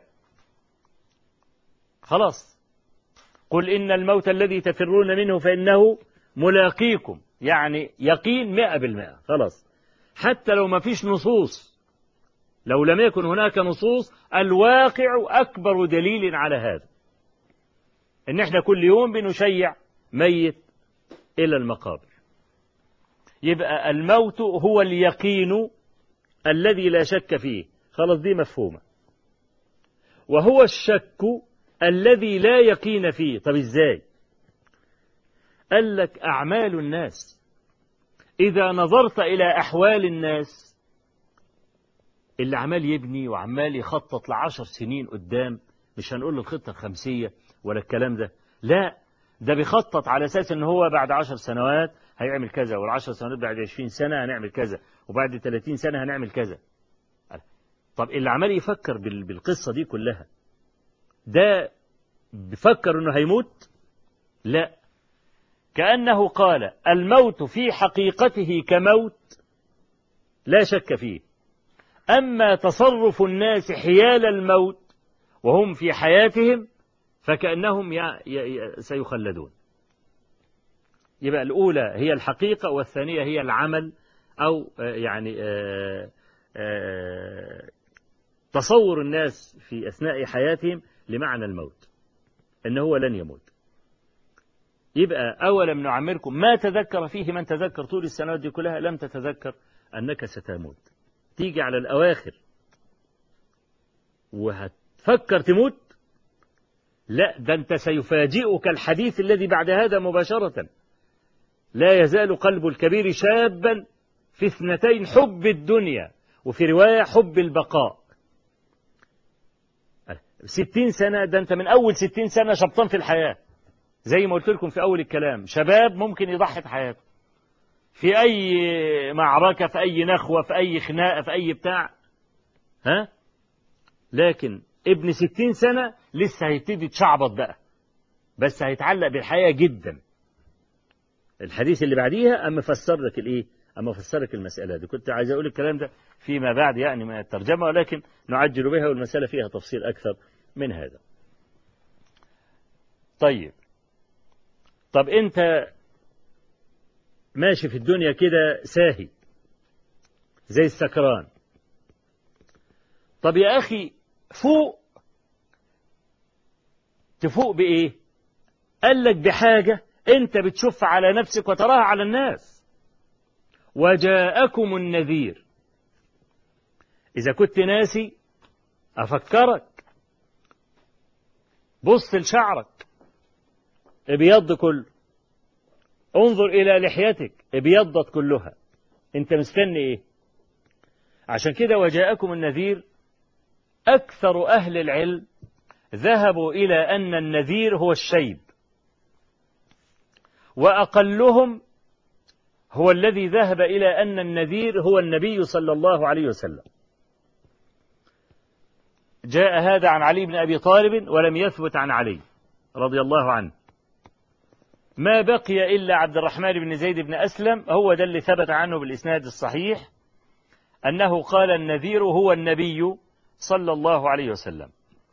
خلاص، قل إن الموت الذي تفرون منه فإنه ملاقيكم، يعني يقين مئة بالمئة. خلاص، حتى لو ما فيش نصوص، لو لم يكن هناك نصوص، الواقع أكبر دليل على هذا، إن إحنا كل يوم بنشيع ميت إلى المقابر. يبقى الموت هو اليقين الذي لا شك فيه. خلاص، دي مفهومة. وهو الشك الذي لا يقين فيه. طب إزاي؟ قال لك أعمال الناس، إذا نظرت إلى أحوال الناس، اللي عمال يبني وعمال يخطط لعشر سنين قدام، مش هنقول الخطة الخمسية ولا الكلام ده، لا، ده بيخطط على أساس إن هو بعد عشر سنوات هيعمل كذا، والعشر سنوات بعد عشرين سنة هنعمل كذا، وبعد ثلاثين سنة هنعمل كذا. طب اللي عمال يفكر بالقصة دي كلها، ده بيفكر إنه هيموت؟ لا، كأنه قال الموت في حقيقته كموت لا شك فيه، أما تصرف الناس حيال الموت وهم في حياتهم فكأنهم سيخلدون. يبقى الأولى هي الحقيقة، والثانية هي العمل، أو يعني تصور الناس في أثناء حياتهم لمعنى الموت، أنه هو لن يموت. يبقى أولم نعمركم ما تذكر فيه من تذكر. طول السنوات دي كلها لم تتذكر أنك ستموت. تيجي على الأواخر وهتفكر تموت؟ لا، ده أنت سيفاجئك الحديث الذي بعد هذا مباشرة. لا يزال قلب الكبير شابا في اثنتين، حب الدنيا، وفي رواية حب البقاء. ستين سنة، ده أنت من أول ستين سنة شبطان في الحياة، زي ما قلت لكم في أول الكلام. شباب ممكن يضحي بحياته في أي معركة، في أي نخوة، في أي خناقة، في أي بتاع، ها؟ لكن ابن ستين سنة لسه هيبتدي تشعبط بقى، بس هيتعلق بالحياة جدا. الحديث اللي بعديها أما فسر لك الإيه؟ أما فسر لك المسألة دي. كنت عايز أقول الكلام ده فيما بعد يعني من الترجمة، ولكن نعجل بها، والمسألة فيها تفصيل أكثر من هذا. طيب طب أنت ماشي في الدنيا كده ساهي زي السكران. طب يا أخي فوق، تفوق بإيه؟ قال لك بحاجة أنت بتشوف على نفسك وتراها على الناس. وجاءكم النذير. إذا كنت ناسي أفكرك، بص لشعرك ابيض كله، انظر إلى لحيتك ابيضت كلها، أنت مستني إيه؟ عشان كده وجاءكم النذير، أكثر أهل العلم ذهبوا إلى أن النذير هو الشيب، وأقلهم هو الذي ذهب إلى أن النذير هو النبي صلى الله عليه وسلم. جاء هذا عن علي بن أبي طالب ولم يثبت عن علي رضي الله عنه. ما بقي إلا عبد الرحمن بن زيد بن أسلم، هو ده اللي ثبت عنه بالإسناد الصحيح أنه قال النذير هو النبي صلى الله عليه وسلم.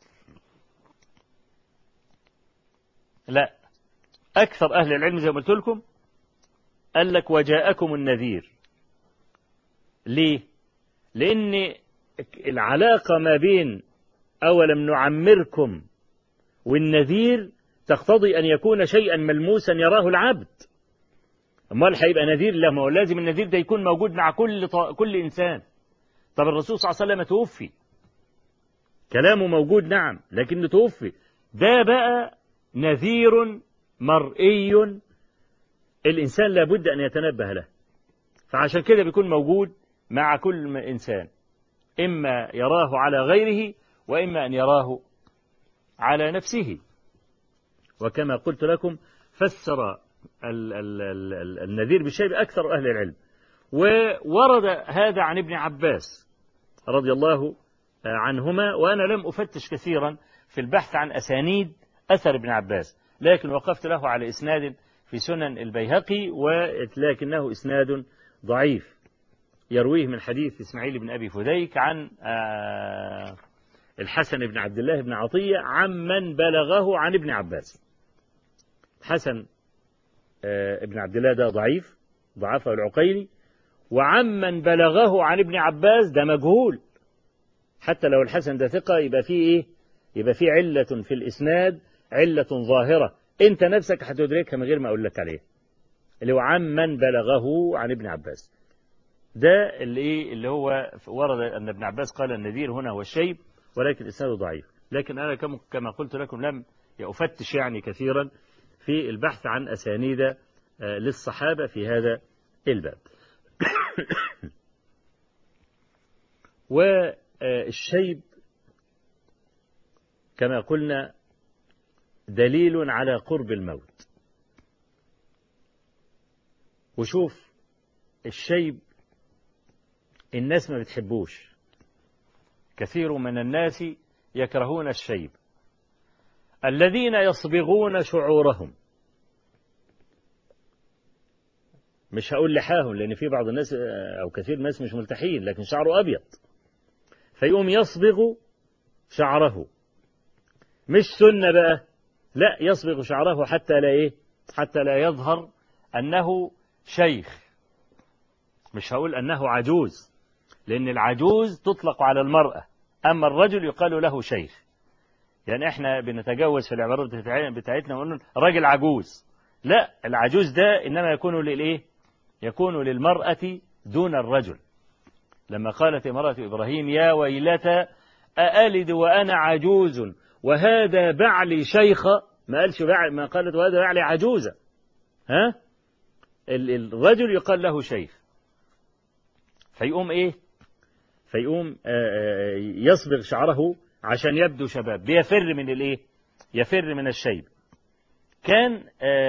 لا، أكثر أهل العلم زي ما قلت لكم قال لك وجاءكم النذير. ليه؟ لأن العلاقة ما بين أولم نعمركم والنذير تقتضي أن يكون شيئا ملموسا يراه العبد. أمال هيبقى نذير؟ لا، ما هو لازم النذير ده يكون موجود مع كل ط... كل إنسان. طب الرسول صلى الله عليه وسلم توفي، كلامه موجود نعم، لكنه توفي. ده بقى نذير مرئي الإنسان لابد أن يتنبه له، فعشان كده بيكون موجود مع كل إنسان، إما يراه على غيره وإما أن يراه على نفسه. وكما قلت لكم فسر ال ال ال النذير بالشيء أكثر أهل العلم. وورد هذا عن ابن عباس رضي الله عنهما، وأنا لم أفتش كثيرا في البحث عن أسانيد أثر ابن عباس، لكن وقفت له على إسناد في سنن البيهقي، ولكنه إسناد ضعيف، يرويه من حديث إسماعيل بن أبي فديك عن الحسن بن عبد الله بن عطية عمن بلغه عن ابن عباس. حسن ابن عبد الله ده ضعيف، ضعفه العقيلي، وعمن بلغه عن ابن عباس ده مجهول. حتى لو الحسن ده ثقة يبقى فيه إيه؟ يبقى فيه علة في الإسناد، علة ظاهرة أنت نفسك هتدركها من غير ما أقول لك عليه، اللي هو عمن بلغه عن ابن عباس. ده اللي إيه اللي هو ورد أن ابن عباس قال النذير هنا هو الشيب، ولكن إسناده ضعيف. لكن أنا كما قلت لكم لم أفتش يعني كثيرا في البحث عن أسانيد للصحابة في هذا الباب. والشيب كما قلنا دليل على قرب الموت. وشوف الشيب الناس ما بتحبوش، كثير من الناس يكرهون الشيب، الذين يصبغون شعورهم، مش هقول لحاهم لأن في بعض الناس أو كثير الناس مش ملتحين لكن شعره أبيض، فيقوم يصبغ شعره. مش سنة بقى، لا، يصبغ شعره حتى لا إيه حتى لا يظهر أنه شيخ. مش هقول أنه عجوز، لأن العجوز تطلق على المرأة، أما الرجل يقال له شيخ. يعني احنا بنتجوز في العبارات بتاعتنا ونقول راجل عجوز، لا، العجوز ده إنما يكون للإيه يكون للمرأة دون الرجل. لما قالت امرأة إبراهيم يا ويلتى أألد وأنا عجوز وهذا بعلي شيخة، ما قالش بعلي، ما قالت وهذا بعلي عجوزة. ها الرجل يقال له شيخ، فيقوم إيه فيقوم يصبغ شعره عشان يبدو شباب، بيفر من الإيه يفر من الشيب. كان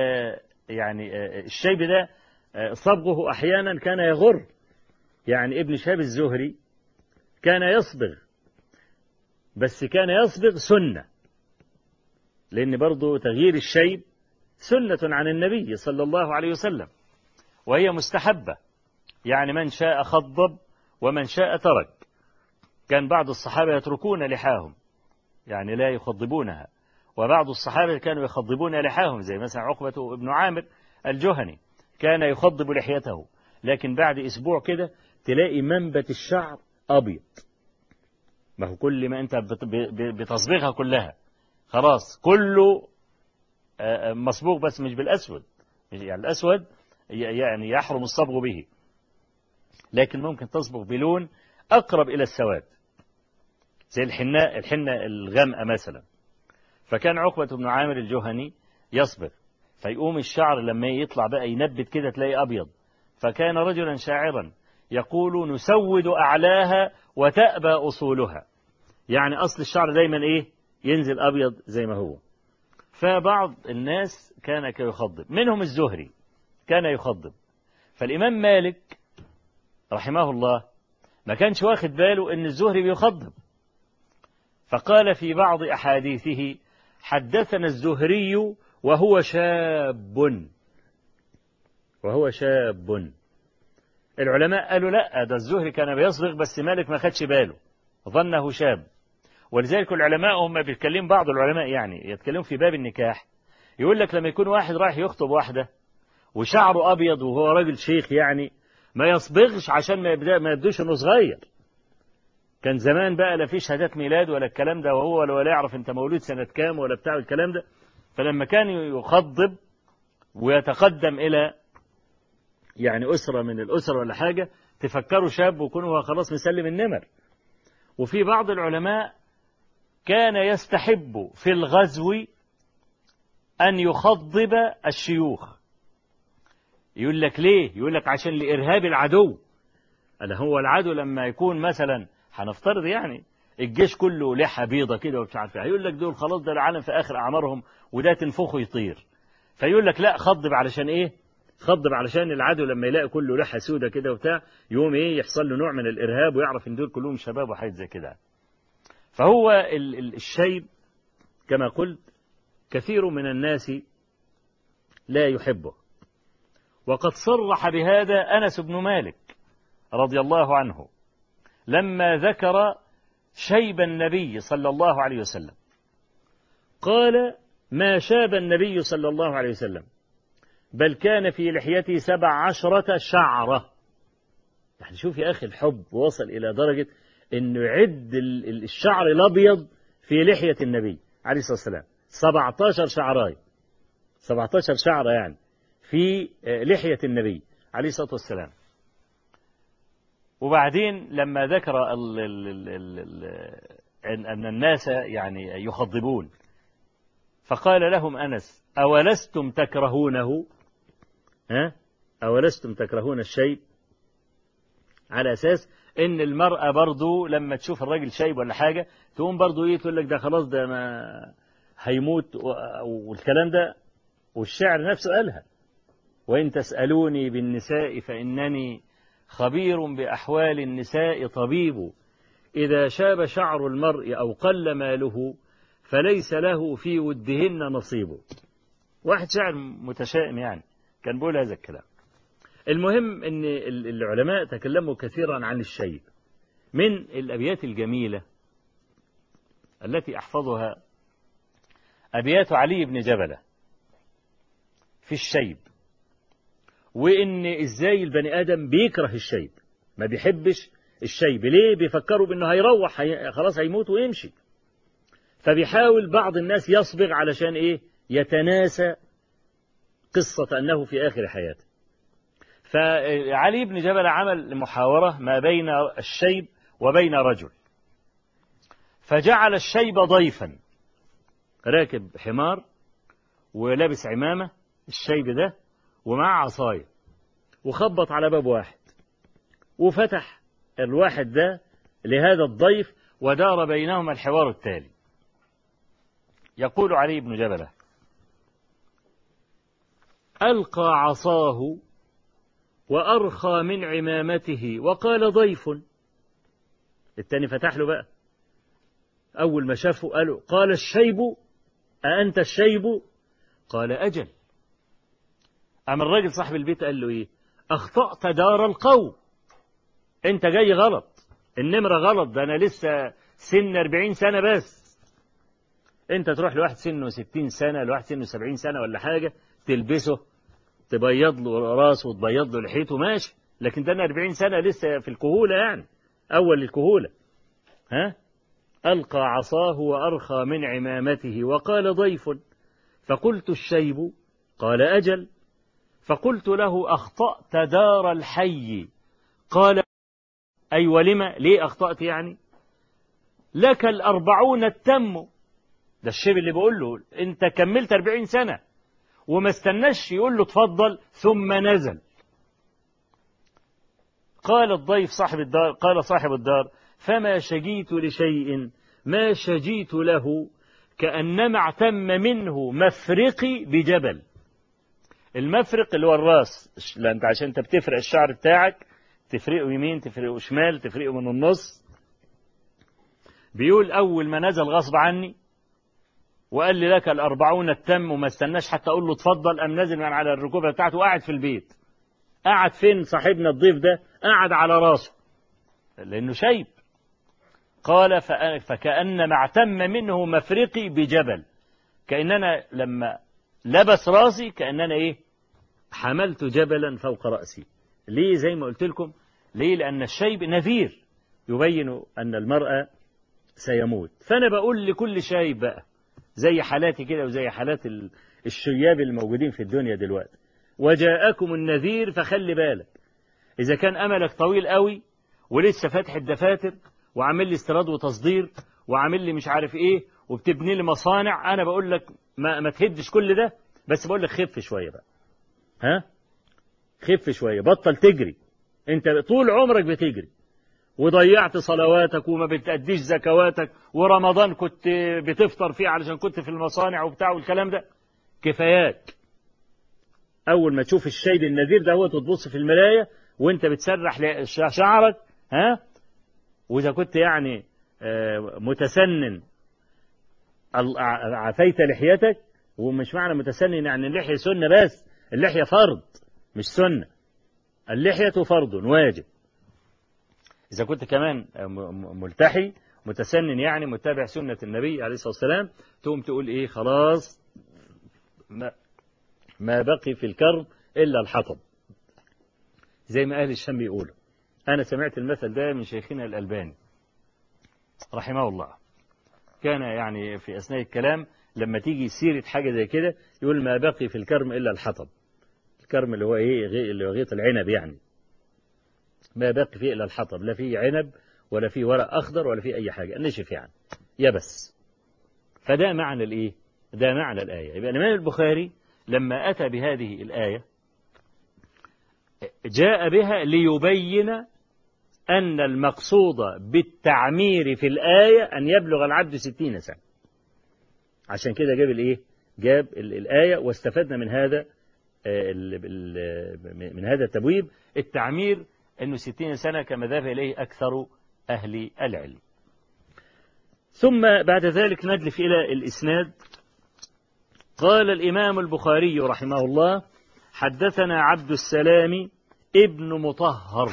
يعني الشيب ده صبغه أحيانا كان يغر. يعني ابن شهاب الزهري كان يصبغ، بس كان يصبغ سنة، لأن برضو تغيير الشيب سنة عن النبي صلى الله عليه وسلم، وهي مستحبة. يعني من شاء خضب ومن شاء ترك. كان بعض الصحابة يتركون لحاهم، يعني لا يخضبونها، وبعض الصحابة كانوا يخضبون لحاهم، زي مثلا عقبة ابن عامر الجهني كان يخضب لحيته، لكن بعد أسبوع كده تلاقي منبت الشعر أبيض. ما هو كل ما أنت بتصبغها كلها خلاص كله مصبوغ، بس مش بالأسود، يعني الأسود يعني يحرم الصبغ به، لكن ممكن تصبغ بلون أقرب إلى السواد زي الحناء الحنة الغامقة مثلا. فكان عقبة بن عامر الجهني يصبغ، فيقوم الشعر لما يطلع بقى ينبت كده تلاقي أبيض. فكان رجلا شاعرا يقول نسود أعلاها وتأبى أصولها، يعني أصل الشعر دايما إيه ينزل أبيض زي ما هو. فبعض الناس كان يخضب، منهم الزهري كان يخضب. فالإمام مالك رحمه الله ما كانش واخد باله إن الزهري بيخضب، فقال في بعض أحاديثه حدثنا الزهري وهو شاب وهو شاب. العلماء قالوا لا، ده الزهري كان بيصبغ بس مالك ما خدش باله، ظنه شاب. ولذلك العلماء هم بيتكلموا، بعض العلماء يعني يتكلموا في باب النكاح، يقول لك لما يكون واحد رايح يخطب واحدة وشعره أبيض وهو راجل شيخ، يعني ما يصبغش عشان ما يبدأ ما يبدوش إنه صغير. كان زمان بقى لا في شهادات ميلاد ولا الكلام ده، وهو ولا يعرف أنت مولود سنة كام ولا بتاع الكلام ده. فلما كان يخضب ويتقدم إلى يعني أسرة من الأسر ولا حاجة، تفكروا شاب ويكون هو خلاص مسلم النمر. وفي بعض العلماء كان يستحب في الغزو أن يخضب الشيوخ. يقول لك ليه؟ يقول لك عشان لإرهاب العدو. ألا هو العدو لما يكون مثلا هنفترض يعني الجيش كله لحى بيضة كده ومش عارف، هيقول لك دول خلاص ده العالم في آخر أعمارهم وده تنفخه يطير. فيقول لك لا، خضب علشان إيه؟ خضب علشان العدو لما يلاقي كله لحى سودة كده وبتاع، يوم إيه يحصل له نوع من الإرهاب ويعرف إن دول كلهم شباب وحاجات زي كده. فهو الشيب كما قلت كثير من الناس لا يحبه، وقد صرح بهذا أنس بن مالك رضي الله عنه لما ذكر شيب النبي صلى الله عليه وسلم، قال: ما شاب النبي صلى الله عليه وسلم، بل كان في لحيته سبع عشرة شعرة. يعني شوف يا أخي الحب وصل إلى درجة أنه يعد الشعر الأبيض في لحية النبي عليه الصلاة والسلام سبعة عشر شعراي، سبعة عشر شعرة يعني في لحية النبي عليه الصلاة والسلام. وبعدين لما ذكر ال ال ال ال ال أن الناس يعني يخضبون، فقال لهم أنس: أولستم تكرهونه؟ ها؟ أولستم تكرهون الشيب؟ على أساس إن المرأة برضو لما تشوف الراجل شيب ولا حاجة تقوم برضو إيه، تقول لك ده خلاص ده ما هيموت والكلام ده، والشعر نفسه قالها: وإن تسألوني بالنساء فإنني خبير بأحوال النساء طبيب، إذا شاب شعر المرء أو قل ماله فليس له في ودهن نصيب. واحد شاعر متشائم يعني كان بيقول هذا الكلام. المهم أن العلماء تكلموا كثيرا عن الشيب. من الأبيات الجميلة التي أحفظها أبيات علي بن جبلة في الشيب، وإن إزاي البني آدم بيكره الشيب، ما بيحبش الشيب. ليه؟ بيفكروا بأنه هيروح هي... خلاص هيموت ويمشي، فبيحاول بعض الناس يصبغ علشان إيه؟ يتناسى قصة أنه في آخر حياته. فعلي بن جبل عمل محاورة ما بين الشيب وبين رجل، فجعل الشيب ضيفا راكب حمار ولابس عمامة الشيب ده ومع عصاية، وخبط على باب واحد، وفتح الواحد ده لهذا الضيف، ودار بينهما الحوار التالي. يقول علي بن جبلة: ألقى عصاه وأرخى من عمامته وقال: ضيف. التاني فتح له بقى، أول ما شافه قالوا: قال: الشيب أأنت الشيب؟ قال: أجل. أما الراجل صاحب البيت قال له إيه؟ أخطأت دار القوم، أنت جاي غلط، النمرة غلط، ده أنا لسه سن أربعين سنة بس، أنت تروح لواحد سنه ستين سنة، لواحد سنه سبعين سنة ولا حاجة، تلبسه تبيض له راسه وتبيض له لحيته ماشي، لكن ده أنا أربعين سنة لسه في الكهولة، يعني أول الكهولة. ها؟ ألقى عصاه وأرخى من عمامته وقال: ضيف. فقلت: الشيب؟ قال: أجل. فقلت له: أخطأت دار الحي. قال: أي ولما؟ ليه أخطأت يعني؟ لك الأربعون التم. ده الشيب اللي بقول له أنت كملت أربعين سنة، وما استناش يقول له تفضل ثم نزل. قال الضيف صاحب الدار، قال صاحب الدار: فما شجيت لشيء ما شجيت له كأنما اعتم منه مفرقي بجبل. المفرق اللي هو الراس، لا انت عشان انت بتفرق الشعر بتاعك تفرقه يمين تفرقه شمال تفرقه من النص. بيقول أول ما نزل غصب عني وقال لي لك الأربعون التم، وما استناش حتى أقول له اتفضل، أم نزل من على الركوبة بتاعته وقعد في البيت. قعد فين صاحبنا الضيف ده؟ قعد على راسه لأنه شيب. قال: فكأنما اعتم منه مفرقي بجبل، كأننا لما لبس راسي كأننا إيه؟ حملت جبلا فوق رأسي. ليه؟ زي ما قلت لكم، ليه؟ لأن الشيب نذير يبين أن المرأة سيموت. فأنا بقول لكل شايب بقى زي حالاتي كده وزي حالات الشياب الموجودين في الدنيا دلوقتي: وجاءكم النذير فخلي بالك. إذا كان أملك طويل قوي ولسه فاتح الدفاتر وعامل لي استيراد وتصدير وعامل لي مش عارف إيه وبتبني لي مصانع، أنا بقول لك ما, ما تهدش كل ده، بس بقول لك خف شوية بقى. ها؟ خف شوية، بطل تجري. أنت طول عمرك بتجري وضيعت صلواتك وما بتأديش زكواتك، ورمضان كنت بتفطر فيه علشان كنت في المصانع وبتاع والكلام ده. كفايات. أول ما تشوف الشيب النذير ده هو تبص في المراية وانت بتسرح شعرك، ها؟ وإذا كنت يعني متسنن عفيت لحيتك، ومش معنى متسنن يعني اللحية سنة بس، اللحية فرض مش سنة، اللحية فرض واجب. إذا كنت كمان ملتحي متسنن يعني متابع سنة النبي عليه الصلاة والسلام، تقوم تقول إيه خلاص ما, ما بقي في الكرم إلا الحطب، زي ما أهل الشام بيقولوا. أنا سمعت المثل ده من شيخنا الألباني رحمه الله، كان يعني في أثناء الكلام لما تيجي سيرة حاجة زي كده يقول ما بقي في الكرم إلا الحطب. الكرم اللي هو إيه؟ اللي هو غيط العنب يعني. ما باقي فيه إلا الحطب، لا فيه عنب ولا فيه ورق أخضر ولا فيه أي حاجة، نشف يعني يبس. فده معنى الإيه؟ ده معنى الآية. يبقى الإمام البخاري لما أتى بهذه الآية جاء بها ليبين أن المقصود بالتعمير في الآية أن يبلغ العبد ستين سنة. عشان كده جاب الإيه؟ جاب الآية، واستفدنا من هذا من هذا التبويب التعمير أنه ستين سنة كما ذهب إليه أكثر أهل العلم. ثم بعد ذلك ندلف إلى الإسناد. قال الإمام البخاري رحمه الله حدثنا عبد السلام ابن مطهر.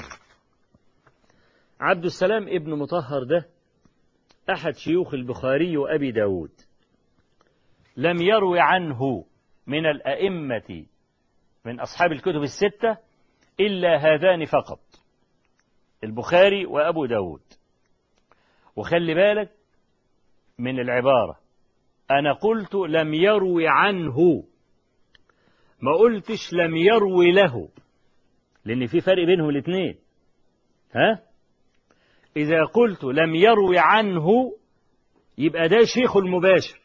عبد السلام ابن مطهر ده أحد شيوخ البخاري وأبي داود، لم يروي عنه من الأئمة من أصحاب الكتب الستة إلا هذان فقط، البخاري وأبو داود. وخلي بالك من العبارة، أنا قلت لم يروي عنه، ما قلتش لم يروي له، لأن في فرق بينهم الاثنين. ها؟ إذا قلت لم يروي عنه يبقى ده شيخ المباشر،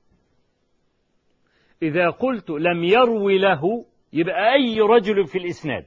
إذا قلت لم يروي له يبقى أي رجل في الإسناد.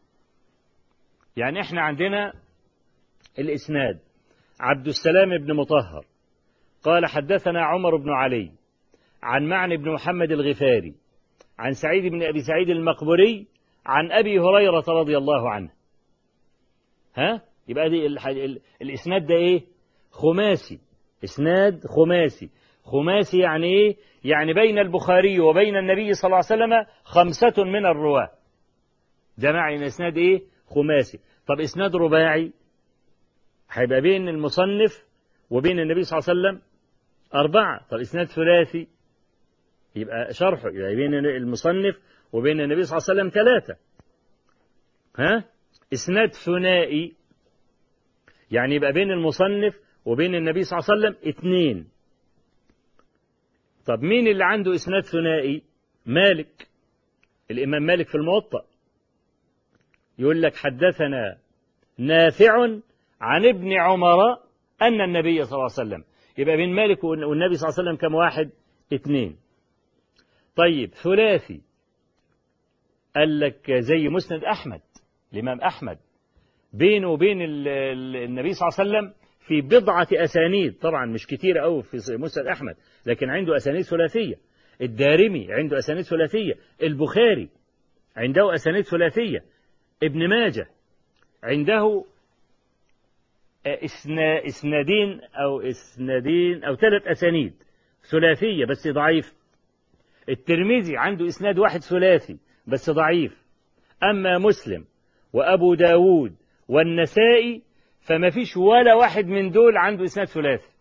يعني إحنا عندنا الإسناد عبد السلام بن مطهر قال حدثنا عمر بن علي عن معن بن محمد الغفاري عن سعيد بن أبي سعيد المقبري عن أبي هريرة رضي الله عنه. ها؟ يبقى دي الإسناد ده إيه؟ خماسي، إسناد خماسي. خماسي يعني إيه؟ يعني بين البخاري وبين النبي صلى الله عليه وسلم خمسة من الرواة. ده معنى إسناد إيه؟ خماسي. طب إسناد رباعي هيبقى بين المصنف وبين النبي صلى الله عليه وسلم أربعة. طب إسناد ثلاثي يبقى شرحه يبقى بين المصنف وبين النبي صلى الله عليه وسلم ثلاثة. ها؟ إسناد ثنائي يعني يبقى بين المصنف وبين النبي صلى الله عليه وسلم اثنين. طب مين اللي عنده إسناد ثنائي؟ مالك، الإمام مالك في الموطأ يقول لك حدثنا نافع عن ابن عمر أن النبي صلى الله عليه وسلم. يبقى بين مالك والنبي صلى الله عليه وسلم كم واحد؟ اثنين. طيب ثلاثي قال لك زي مسند أحمد، الإمام أحمد بينه وبين النبي صلى الله عليه وسلم في بضعة أسانيد، طبعا مش كتير أوي في مسند أحمد لكن عنده أسانيد ثلاثية. الدارمي عنده أسانيد ثلاثية، البخاري عنده أسانيد ثلاثية، ابن ماجه عنده اسنادين أو اسنادين أو ثلاث أسانيد ثلاثية بس ضعيف. الترمذي عنده إسناد واحد ثلاثي بس ضعيف. أما مسلم وأبو داود والنسائي فما فيش ولا واحد من دول عنده إسناد ثلاثي،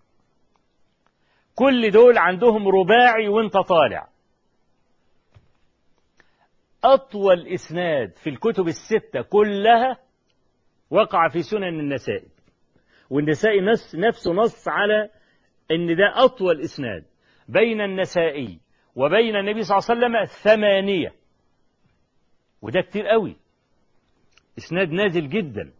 كل دول عندهم رباعي وانت طالع. أطول إسناد في الكتب الستة كلها وقع في سنن النسائي، والنسائي نفس نفسه نص على أن ده أطول إسناد. بين النسائي وبين النبي صلى الله عليه وسلم ثمانية، وده كتير قوي، إسناد نازل جدا.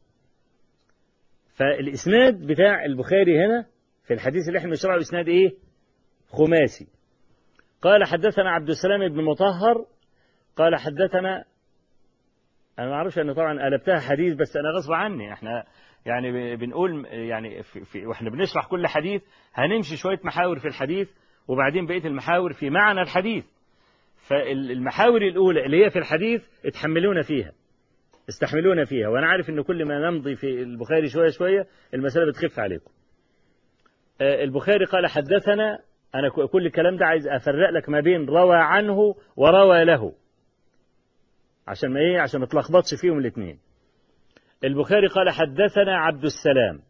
فالإسناد بتاع البخاري هنا في الحديث اللي احنا بنشرحه إسناد إيه؟ خماسي. قال حدثنا عبد السلام بن مطهر قال حدثنا، أنا ما أعرفش أن طبعا قلبتها حديث بس أنا غصب عني، احنا يعني بنقول يعني في في واحنا بنشرح كل حديث هنمشي شوية محاور في الحديث وبعدين بقية المحاور في معنى الحديث. فالمحاور الأولى اللي هي في الحديث اتحملونا فيها، استحملونا فيها، وأنا عارف أن كل ما نمضي في البخاري شوية شوية المسألة بتخف عليكم. البخاري قال حدثنا، أنا كل الكلام ده عايز أفرق لك ما بين روى عنه وروى له، عشان ما إيه، عشان ما تلخبطش فيهم الاثنين. البخاري قال حدثنا عبد السلام،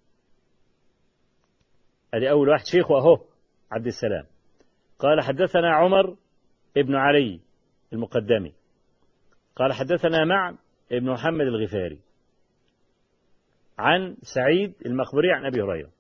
ادي اول واحد شيخه اهو عبد السلام. قال حدثنا عمر ابن علي المقدمي، قال حدثنا معن ابن محمد الغفاري عن سعيد المقبري عن ابي هريره.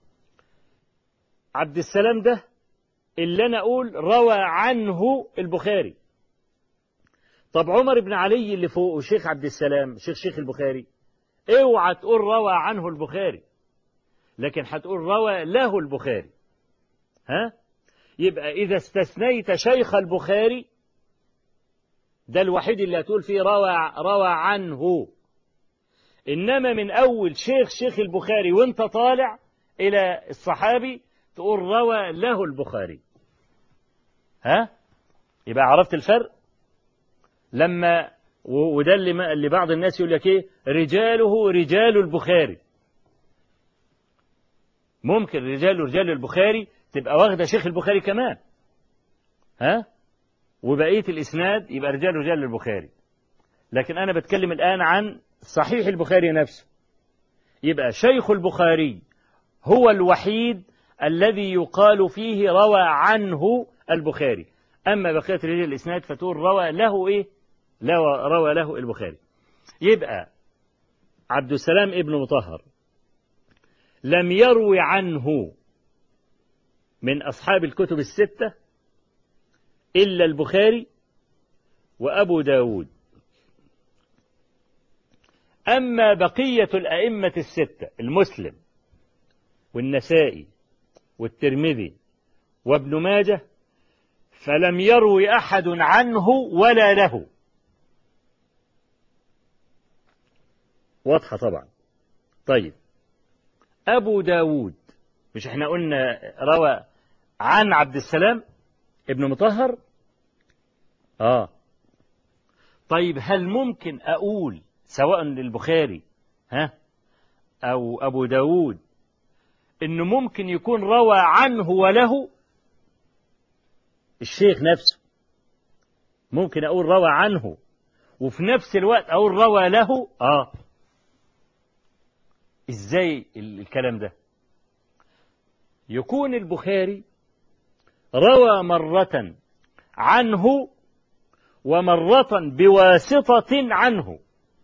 عبد السلام ده اللي انا اقول روى عنه البخاري. طب عمر بن علي اللي فوق شيخ عبد السلام، شيخ شيخ البخاري، اوعى تقول روى عنه البخاري، لكن هتقول روى له البخاري. ها؟ يبقى إذا استثنيت شيخ البخاري ده الوحيد اللي هتقول فيه روى روى عنه. إنما من أول شيخ شيخ البخاري وانت طالع إلى الصحابي تقول روى له البخاري. ها؟ يبقى عرفت الفرق؟ لما وده اللي, اللي بعض الناس يقول لك ايه، رجاله رجال البخاري. ممكن رجال رجال البخاري تبقى واخده شيخ البخاري كمان، ها، وبقيه الاسناد يبقى رجال رجال البخاري. لكن انا بتكلم الان عن صحيح البخاري نفسه، يبقى شيخ البخاري هو الوحيد الذي يقال فيه روى عنه البخاري. اما بقيه رجال الاسناد فتقول روى له ايه، لا روى له البخاري. يبقى عبد السلام ابن مطهر لم يروي عنه من أصحاب الكتب الستة إلا البخاري وأبو داود. أما بقية الأئمة الستة المسلم والنسائي والترمذي وابن ماجه فلم يروي أحد عنه ولا له. واضحة طبعا. طيب أبو داود، مش احنا قلنا روى عن عبد السلام ابن مطهر؟ آه طيب هل ممكن أقول سواء للبخاري ها أو أبو داود إنه ممكن يكون روى عنه وله؟ الشيخ نفسه ممكن أقول روى عنه وفي نفس الوقت أقول روى له؟ آه إزاي الكلام ده؟ يكون البخاري روى مرة عنه ومرة بواسطة عنه،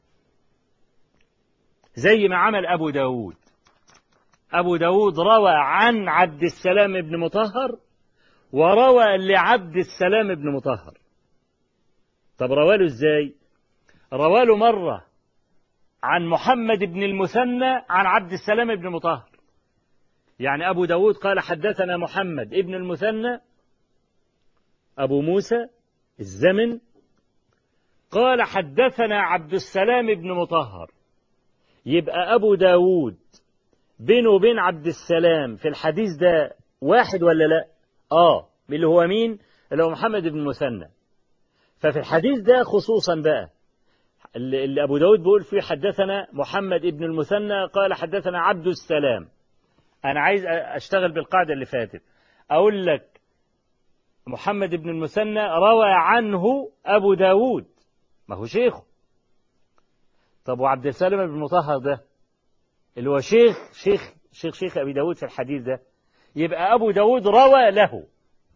زي ما عمل أبو داود. أبو داود روى عن عبد السلام بن مطهر وروى لعبد السلام بن مطهر. طب رواله إزاي؟ رواله مرة عن محمد بن المثنى عن عبد السلام بن مطهر. يعني أبو داود قال حدثنا محمد ابن المثنى أبو موسى الزمن قال حدثنا عبد السلام بن مطهر. يبقى أبو داود بينه وبين عبد السلام في الحديث ده واحد ولا لا؟ آه اللي هو مين؟ اللي هو محمد بن المثنى. ففي الحديث ده خصوصا بقى اللي أبو داود بيقول فيه حدثنا محمد بن المثنى قال حدثنا عبد السلام، أنا عايز أشتغل بالقاعدة اللي فاتت، أقول لك محمد بن المثنى روى عنه أبو داود، ما هو شيخه. طب وعبد السلام بن مطهر ده اللي هو شيخ شيخ شيخ شيخ أبي داود في الحديث ده، يبقى أبو داود روى له.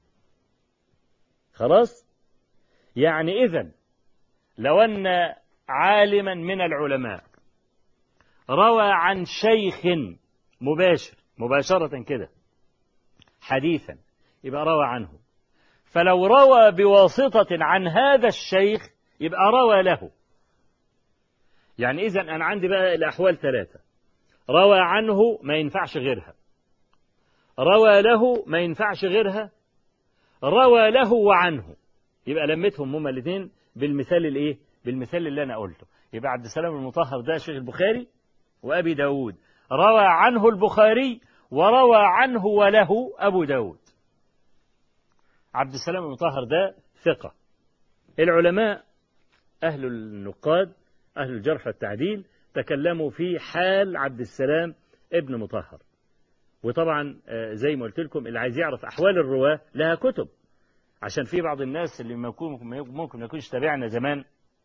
خلاص؟ يعني إذن لو أن عالما من العلماء روى عن شيخ مباشر مباشرة كده حديثا يبقى روى عنه، فلو روى بواسطة عن هذا الشيخ يبقى روى له. يعني إذن أنا عندي بقى الأحوال ثلاثة: روى عنه ما ينفعش غيرها، روى له ما ينفعش غيرها، روى له وعنه. يبقى لمتهم هما الاثنين بالمثال الايه؟ بالمثال اللي أنا قلته. يبقى عبد السلام المطهر ده شيخ البخاري وأبي داود، روى عنه البخاري وروى عنه وله أبو داود. عبد السلام المطهر ده ثقة. العلماء أهل النقاد أهل الجرح والتعديل تكلموا في حال عبد السلام ابن مطهر وطبعا زي ما قلت لكم اللي عايز يعرف أحوال الرواة لها كتب، عشان في بعض الناس اللي ممكن ما يكونش تابعنا زمان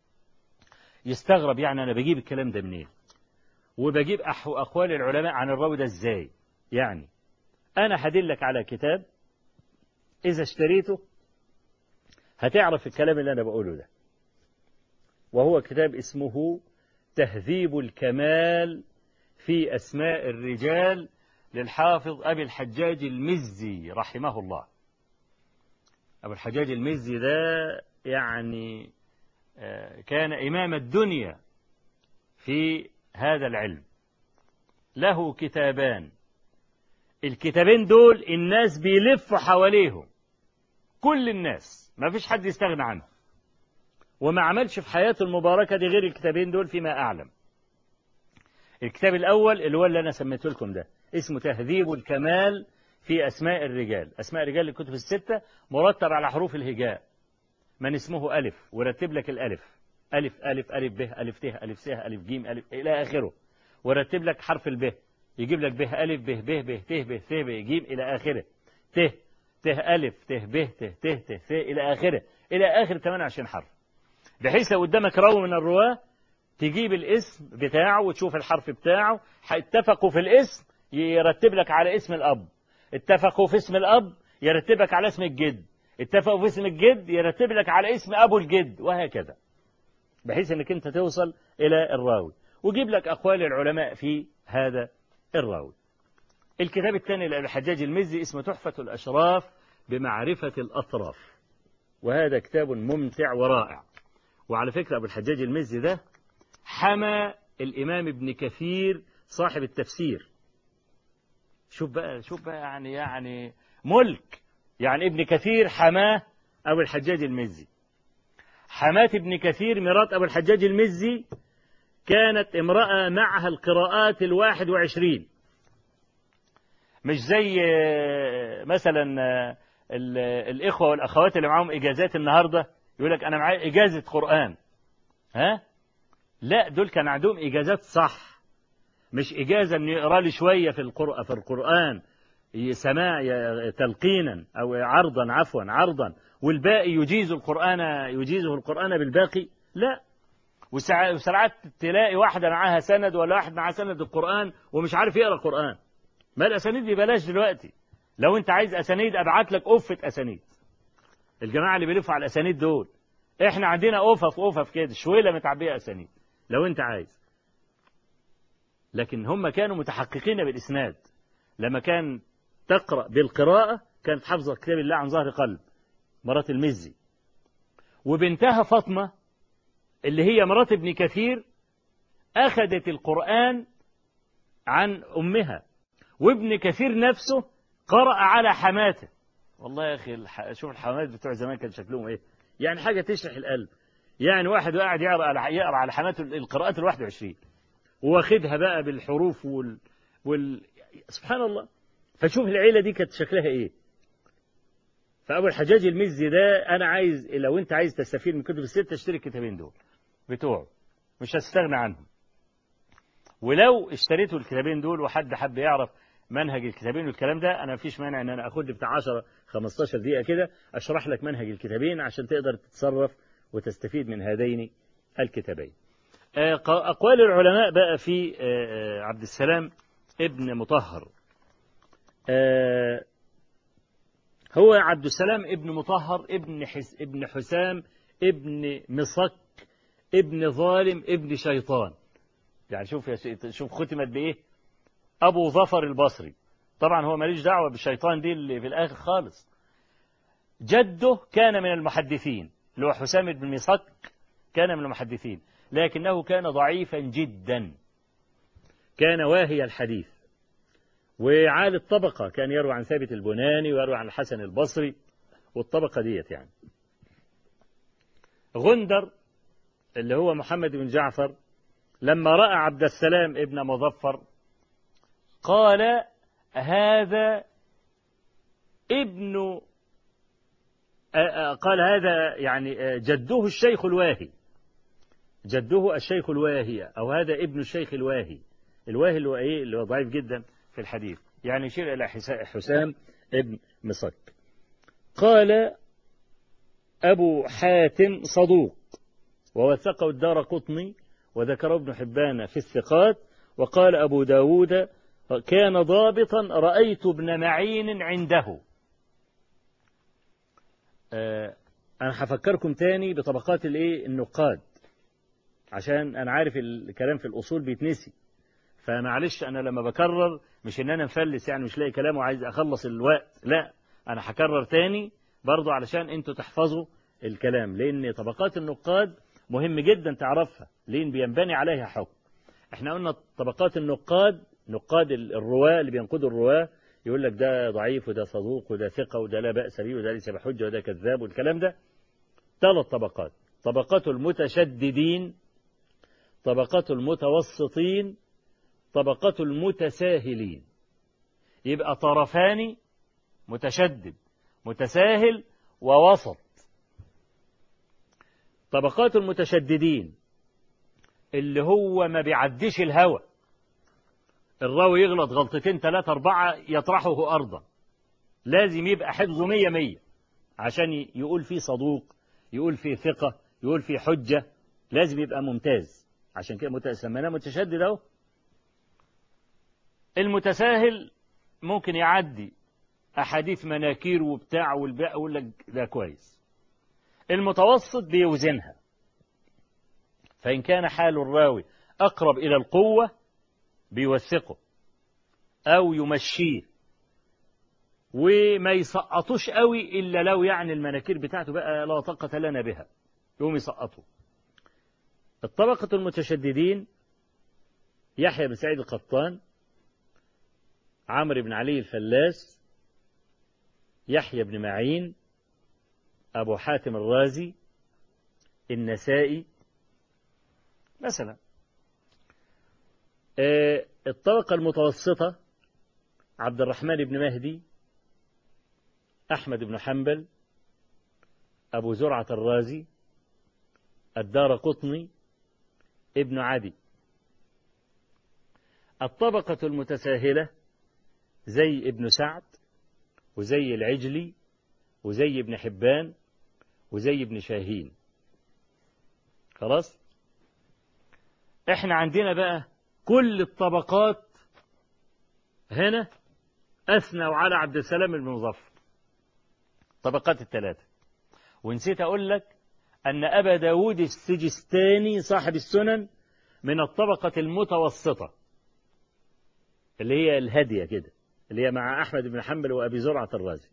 يستغرب، يعني أنا بجيب الكلام ده منين وبجيب أقوال العلماء عن الراوي ده إزاي. يعني أنا هدلك على كتاب إذا اشتريته هتعرف الكلام اللي أنا بقوله ده، وهو كتاب اسمه تهذيب الكمال في أسماء الرجال للحافظ أبي الحجاج المزي رحمه الله. أبو الحجاج المزي ده يعني كان إمام الدنيا في هذا العلم، له كتابان، الكتابين دول الناس بيلفوا حواليهم، كل الناس ما فيش حد يستغنى عنه، وما عملش في حياته المباركة دي غير الكتابين دول فيما أعلم. الكتاب الأول اللي هو اللي أنا سميته لكم ده اسمه تهذيب الكمال في أسماء الرجال. أسماء الرجال الكتب الستة مرتب على حروف الهجاء، من اسمه ألف ورتب لك الألف، ألف ألف ألف ب ألف ت ألف س ألف ج ألف إلى آخره، ورتب لك حرف الب، يجيب لك به ألف به به به ت به ث به ج إلى آخره، ت ت ألف ت ب ت ت ت ث إلى آخره، إلى آخر ثمانية وعشرين حرف، بحيث لو قدامك راوي من الرواة تجيب الاسم بتاعه وتشوف الحرف بتاعه، اتفقوا في الاسم يرتب لك على اسم الأب، اتفقوا في اسم الأب يرتبك على اسم الجد، اتفقوا في اسم الجد يرتب لك على اسم أبو الجد، وهكذا، بحيث أنك أنت توصل إلى الراوي، وجيب لك أقوال العلماء في هذا الراوي. الكتاب الثاني للحجاج المزي اسمه تحفة الأشراف بمعرفة الأطراف، وهذا كتاب ممتع ورائع. وعلى فكرة أبو الحجاج المزي ده حمى الإمام ابن كثير صاحب التفسير. شوف بقى شوف بقى يعني يعني ملك، يعني ابن كثير حماه أبو الحجاج المزي. حماة ابن كثير مرات أبو الحجاج المزي كانت امرأة معها القراءات الواحد وعشرين، مش زي مثلا الإخوة والأخوات اللي معهم إجازات النهاردة يقول لك أنا معايا إجازة قرآن، ها؟ لا، دول كان عندهم إجازات صح، مش إجازة إنه يقرأ لي شوية في القرآن في القرآن سماع تلقينا أو عرضا عفوا عرضا والباقي يجيز القرآن يجيزه القرآن بالباقي، لا. وساعات تلاقي واحدة معاها سند ولا واحد معاه سند القرآن ومش عارف يقرأ القرآن. ما الأسانيد دي بلاش دلوقتي، لو أنت عايز أسانيد أبعت لك أوفة أسانيد، الجماعة اللي بيلفوا على الأسانيد دول، إحنا عندنا أوفف أوفف كده شويلة متعبية أسانيد لو أنت عايز. لكن هم كانوا متحققين بالإسناد، لما كان تقرأ بالقراءة كانت حافظة كتاب الله عن ظهر قلب، مرات المزي. وبنتها فاطمة اللي هي مرات ابن كثير أخذت القرآن عن أمها، وابن كثير نفسه قرأ على حماته. والله يا أخي الح... شوف الحمات بتوع زمان كان شكلهم إيه، يعني حاجة تشرح القلب. يعني واحد قاعد يقرأ يقرأ على حماته القراءات الواحد وعشرين واخدها بقى بالحروف وال... وال... سبحان الله. فشوف العيلة دي كانت شكلها إيه. فأبو الحجاج المزي ده أنا عايز لو أنت عايز تستفيد من كتب الستة اشتري الكتابين دول بتوعه، مش هتستغنى عنهم. ولو اشتريتوا الكتابين دول وحد حب يعرف منهج الكتابين والكلام ده، أنا مفيش مانع إن أنا أخد بتاع عشرة خمستاشر دقيقة كده أشرح لك منهج الكتابين عشان تقدر تتصرف وتستفيد من هذين الكتابين. أقوال العلماء بقى في عبد السلام ابن مطهر. هو عبد السلام ابن مطهر ابن حس ابن حسام ابن مصك ابن ظالم ابن شيطان. يعني شوف يا شوف ختمت بإيه؟ أبو ظفر البصري. طبعا هو ماليش دعوة بالشيطان دي اللي في الآخر خالص. جده كان من المحدثين اللي هو حسام بن مصك، كان من المحدثين، لكنه كان ضعيفا جدا، كان واهي الحديث وعالي الطبقة، كان يروي عن ثابت البناني ويروي عن الحسن البصري والطبقة ديت. يعني غندر اللي هو محمد بن جعفر لما رأى عبد السلام ابن مظفر قال هذا ابن قال هذا يعني جده الشيخ الواهي، جده الشيخ الواهي، أو هذا ابن الشيخ الواهي. الواهي اللي هو إيه؟ اللي هو ضعيف جدا في الحديث، يعني يشير إلى حسام ابن مصك. قال أبو حاتم صدوق ووثقه الدارقطني وذكره ابن حبان في الثقات. وقال أبو داود كان ضابطا رأيت ابن معين عنده. آه أنا هفكركم تاني بطبقات الإيه النقاد، عشان أنا عارف الكلام في الأصول بيتنسي، فمعلش أنا لما بكرر مش إن أنا مفلس يعني مش لاقي كلام وعايز أخلص الوقت، لا أنا هكرر تاني برضو علشان أنتوا تحفظوا الكلام، لأن طبقات النقاد مهم جدا تعرفها لأن بينبني عليها حكم. احنا قلنا طبقات النقاد، نقاد الرواة اللي بينقدوا الرواة، يقول لك ده ضعيف وده صدوق وده ثقة وده لا بأس به وده ليس بحجة وده كذاب والكلام ده. ثلاث طبقات: طبقات المتشددين، طبقات المتوسطين، طبقات المتساهلين. يبقى طرفان: متشدد متساهل ووسط. طبقات المتشددين اللي هو ما بيعديش الهوى، الراوي يغلط غلطتين ثلاثة أربعة يطرحه أرضا، لازم يبقى حفظه مية مية عشان يقول فيه صدوق، يقول فيه ثقة، يقول فيه حجة، لازم يبقى ممتاز. عشان كده سميناه متشدد اهو. المتساهل ممكن يعدي أحاديث مناكير وبتاع والباقي يقول لك ده كويس. المتوسط بيوزنها، فإن كان حال الراوي أقرب إلى القوة بيوثقه أو يمشيه، وما يسقطوش قوي إلا لو يعني المناكير بتاعته بقى لا طاقة لنا بها يقوم يسقطوا. الطبقة المتشددين: يحيى بن سعيد القطان، عمرو بن علي الفلاس، يحيى بن معين، أبو حاتم الرازي، النسائي مثلا. آه الطبقة المتوسطة: عبد الرحمن بن مهدي، أحمد بن حنبل، أبو زرعة الرازي، الدارقطني، ابن عدي. الطبقة المتساهلة: زي ابن سعد وزي العجلي وزي ابن حبان وزي ابن شاهين. خلاص، احنا عندنا بقى كل الطبقات هنا أثنوا على عبد السلام بن مظفر، طبقات الثلاثة. ونسيت أقول لك أن أبا داود السجستاني صاحب السنن من الطبقة المتوسطة اللي هي الهادية كده، اللي هي مع أحمد بن حنبل وأبي زرعة الرازي.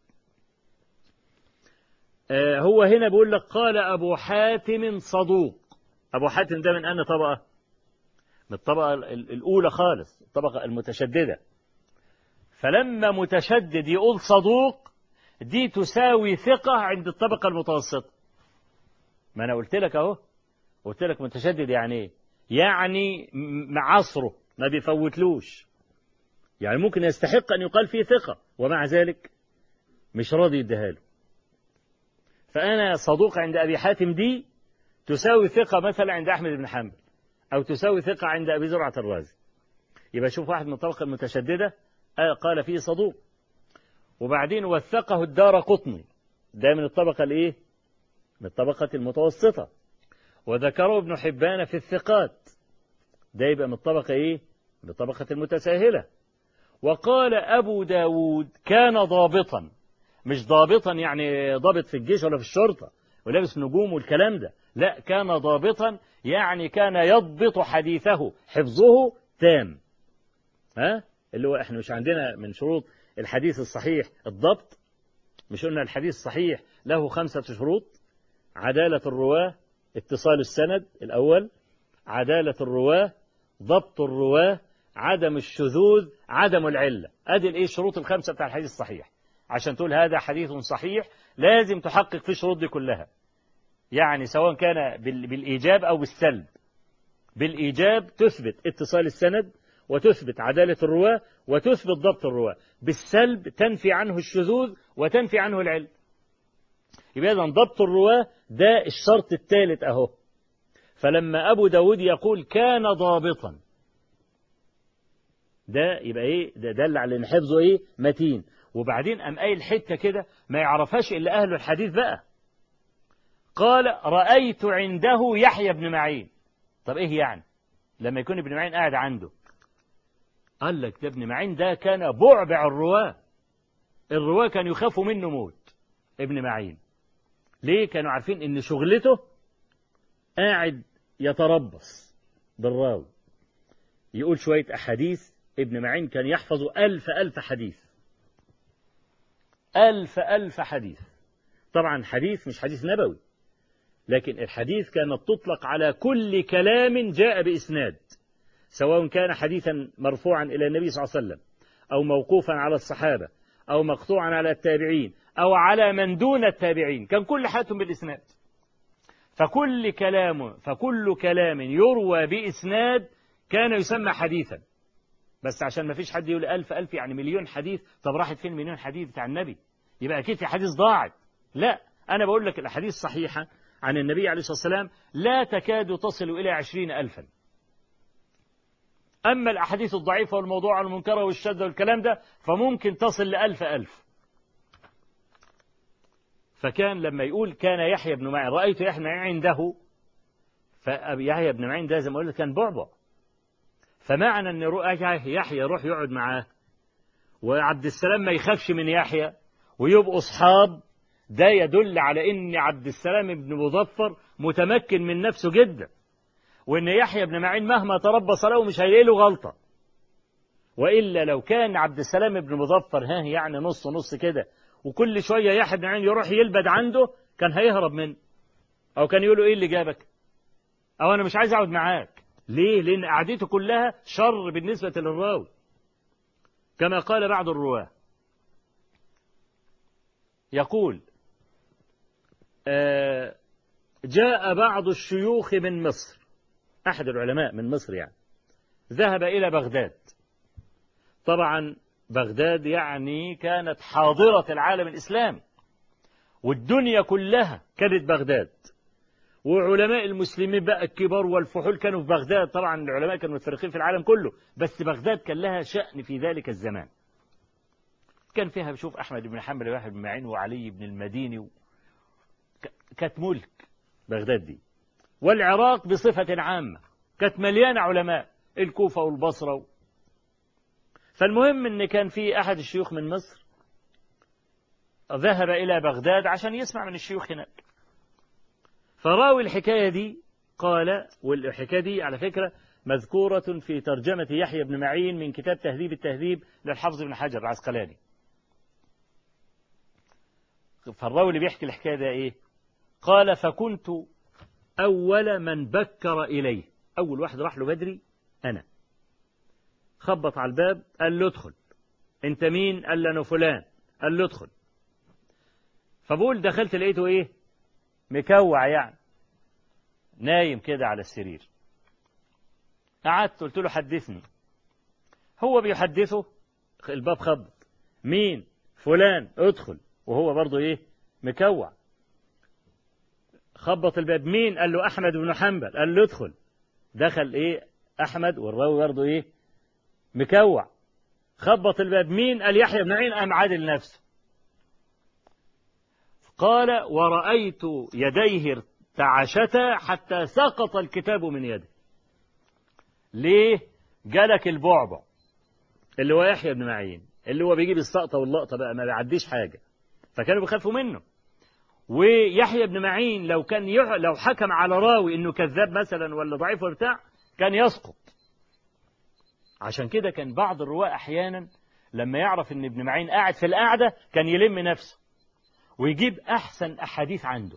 آه هو هنا بيقول لك قال أبو حاتم صدوق. أبو حاتم ده من أن طبقة؟ من الطبقة الأولى خالص، الطبقة المتشددة. فلما متشدد يقول صدوق دي تساوي ثقة عند الطبقة المتوسطة. ما أنا قلت لك أهو، قلت لك متشدد يعني إيه؟ يعني معصره ما بيفوتلوش، يعني ممكن يستحق أن يقال فيه ثقة ومع ذلك مش راضي يديها له. فأنا صدوق عند أبي حاتم دي تساوي ثقة مثلا عند أحمد بن حنبل، أو تساوي ثقة عند أبي زرعة الرازي. يبقى شوف واحد من الطبقة المتشددة قال فيه صدوق، وبعدين وثقه الدارقطني، ده من الطبقة الإيه؟ من الطبقة المتوسطة. وذكره ابن حبان في الثقات، ده يبقى من الطبقة إيه؟ من الطبقة المتساهلة. وقال أبو داود كان ضابطا، مش ضابطا يعني ضابط في الجيش ولا في الشرطة ولابس نجوم والكلام ده، لا، كان ضابطا يعني كان يضبط حديثه، حفظه تام. ها اللي هو احنا مش عندنا من شروط الحديث الصحيح الضبط؟ مش قلنا الحديث الصحيح له خمسة شروط: عدالة الرواة، اتصال السند الأول، عدالة الرواة، ضبط الرواة، عدم الشذوذ، عدم العلة. ادي الايه الشروط الخمسة بتاع الحديث الصحيح. عشان تقول هذا حديث صحيح لازم تحقق فيه الشروط دي كلها، يعني سواء كان بالإيجاب أو بالسلب. بالإيجاب تثبت اتصال السند وتثبت عدالة الرواة وتثبت ضبط الرواة، بالسلب تنفي عنه الشذوذ وتنفي عنه العلم. يبقى إذن ضبط الرواة ده الشرط الثالث أهو. فلما أبو داود يقول كان ضابطا ده يبقى إيه؟ ده دل على إن حفظه إيه؟ متين. وبعدين قام قايل حتة كده ما يعرفهاش إلا أهل الحديث بقى. قال رأيت عنده يحيى بن معين. طب إيه يعني لما يكون ابن معين قاعد عنده؟ قال لك ده ابن معين ده كان بعبع الرواة، الرواة كانوا يخافوا منه موت. ابن معين ليه؟ كانوا عارفين إن شغلته قاعد يتربص بالراوي، يقول شوية أحاديث. ابن معين كان يحفظ ألف ألف حديث، ألف ألف حديث. طبعا حديث مش حديث نبوي، لكن الحديث كانت تطلق على كل كلام جاء بإسناد، سواء كان حديثا مرفوعا إلى النبي صلى الله عليه وسلم، أو موقوفا على الصحابة، أو مقطوعا على التابعين، أو على من دون التابعين، كان كل حياتهم بالإسناد. فكل كلام فكل كلام يروى بإسناد كان يسمى حديثا. بس عشان ما فيش حد يقول ألف ألف يعني مليون حديث، طب راحت فين مليون حديث بتاع النبي؟ يبقى أكيد في حديث ضاعت. لا، أنا بقول لك الأحاديث الصحيحة عن النبي عليه الصلاة والسلام لا تكاد تصل إلى عشرين ألفا. أما الأحاديث الضعيفة والموضوع والمنكرة والشاذة والكلام ده فممكن تصل لألف ألف. فكان لما يقول كان يحيى بن معين رأيت يحيى بن معين عنده، فيحيى بن معين ده زي ما قلت كان بعبع. فمعنى أن يحيى يروح يقعد معاه وعبد السلام ما يخافش من يحيى ويبقوا أصحاب، ده يدل على أن عبد السلام بن مظفر متمكن من نفسه جدا، وأن يحيى بن معين مهما تربص له مش هيلاقي له غلطة. وإلا لو كان عبد السلام بن مظفر ها يعني نص نص كده، وكل شوية يحيى بن معين يروح يلبد عنده، كان هيهرب منه، أو كان يقول له إيه اللي جابك، أو أنا مش عايز أقعد معاك. ليه؟ لأن قعدته كلها شر بالنسبة للراوي، كما قال بعض الرواه. يقول آه جاء بعض الشيوخ من مصر، أحد العلماء من مصر يعني، ذهب إلى بغداد. طبعا بغداد يعني كانت حاضرة العالم الإسلامي، والدنيا كلها كانت بغداد، وعلماء المسلمين بقى الكبار والفحول كانوا في بغداد. طبعا العلماء كانوا متفرقين في العالم كله، بس بغداد كان لها شأن في ذلك الزمان. كان فيها بشوف أحمد بن حنبل ويحيى بن معين وعلي بن المديني و... كانت ملك بغداد دي. والعراق بصفة عامة كانت مليانة علماء، الكوفة والبصرة و... فالمهم ان كان في أحد الشيوخ من مصر ذهب إلى بغداد عشان يسمع من الشيوخ هناك. فراوي الحكاية دي قال، والحكاية دي على فكرة مذكورة في ترجمة يحيى بن معين من كتاب تهذيب التهذيب للحافظ بن حجر العسقلاني. فالراوي اللي بيحكي الحكاية ده إيه؟ قال فكنت أول من بكر إليه، أول واحد راح له بدري أنا. خبط على الباب قال له ادخل. أنت مين؟ قال له أنا فلان. قال له ادخل. فبقول دخلت لقيته إيه؟ مكوع يعني، نايم كده على السرير. قعدت قلت له حدثني. هو بيحدثه، الباب خبط. مين؟ فلان. ادخل. وهو برضه ايه؟ مكوع. خبط الباب. مين؟ قال له احمد بن حنبل. قال له ادخل. دخل ايه؟ احمد، والراوي برضه ايه؟ مكوع. خبط الباب. مين؟ قال يحيى بن معين. قام عادل نفسه. قال ورأيت يديه ارتعشتا حتى سقط الكتاب من يده. ليه؟ جالك البعبع اللي هو يحيى بن معين، اللي هو بيجيب السقطة واللقطة بقى، ما بيعديش حاجة، فكانوا بيخافوا منه. ويحيى بن معين لو كان يح... لو حكم على راوي انه كذاب مثلا ولا ضعيف ولا بتاع كان يسقط. عشان كده كان بعض الرواة احيانا لما يعرف ان ابن معين قاعد في القعدة كان يلم نفسه ويجيب احسن احاديث عنده.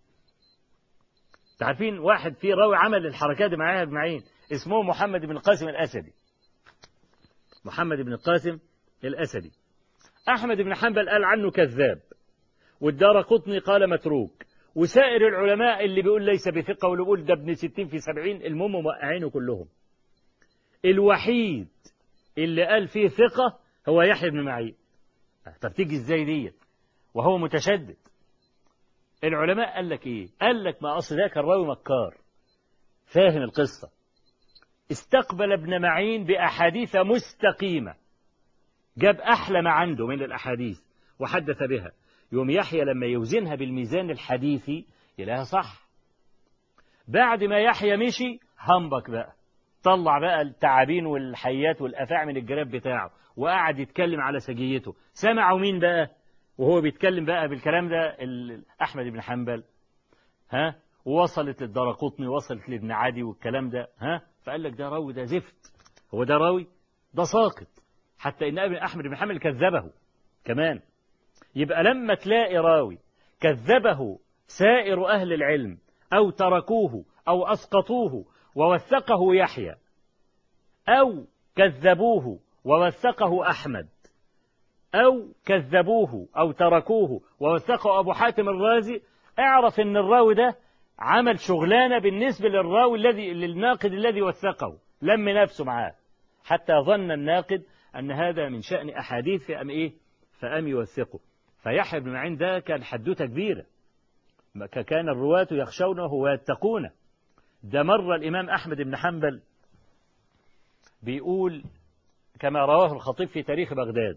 تعرفين واحد في راوي عمل الحركات دي مع ابن معين اسمه محمد بن القاسم الأسدي. محمد بن القاسم الأسدي. أحمد بن حنبل قال عنه كذاب، والدارقطني قال متروك، وسائر العلماء اللي بيقول ليس بثقة واللي بيقول ده ابن ستين في سبعين، المهم موقعينه كلهم. الوحيد اللي قال فيه ثقة هو يحيى بن معين. طب تيجي ازاي ديت وهو متشدد؟ العلماء قال لك ايه؟ قال لك ما اصل ده كان راوي مكار، فاهم القصة. استقبل ابن معين بأحاديث مستقيمة، جاب أحلى ما عنده من الأحاديث وحدث بها. يوم يحيى لما يوزنها بالميزان الحديثي يلاقيها صح. بعد ما يحيى مشي همبك بقى، طلع بقى التعابين والحيات والأفاعي من الجراب بتاعه وقعد يتكلم على سجيته. سمعوا مين بقى وهو بيتكلم بقى بالكلام ده؟ أحمد بن حنبل، ها، ووصلت للدرقطني، وصلت لابن عدي والكلام ده، ها، فقال لك ده راوي، ده زفت، هو ده راوي، ده ساقط، حتى إن ابن أحمد بن حنبل كذبه كمان. يبقى لما تلاقي راوي كذبه سائر أهل العلم أو تركوه أو أسقطوه ووثقه يحيى، أو كذبوه ووثقه أحمد، أو كذبوه أو تركوه ووثقه أبو حاتم الرازي، اعرف أن الراوي ده عمل شغلانة بالنسبة للراوي الذي للناقد الذي وثقه، لم نفسه معاه حتى ظن الناقد أن هذا من شأن أحاديث فأم إيه فأم يوثقه. فيحيى بن معين ده كان حدوته كبيرة، كان الرواة يخشونه ويتقونه. ده مر الإمام أحمد بن حنبل بيقول كما رواه الخطيب في تاريخ بغداد،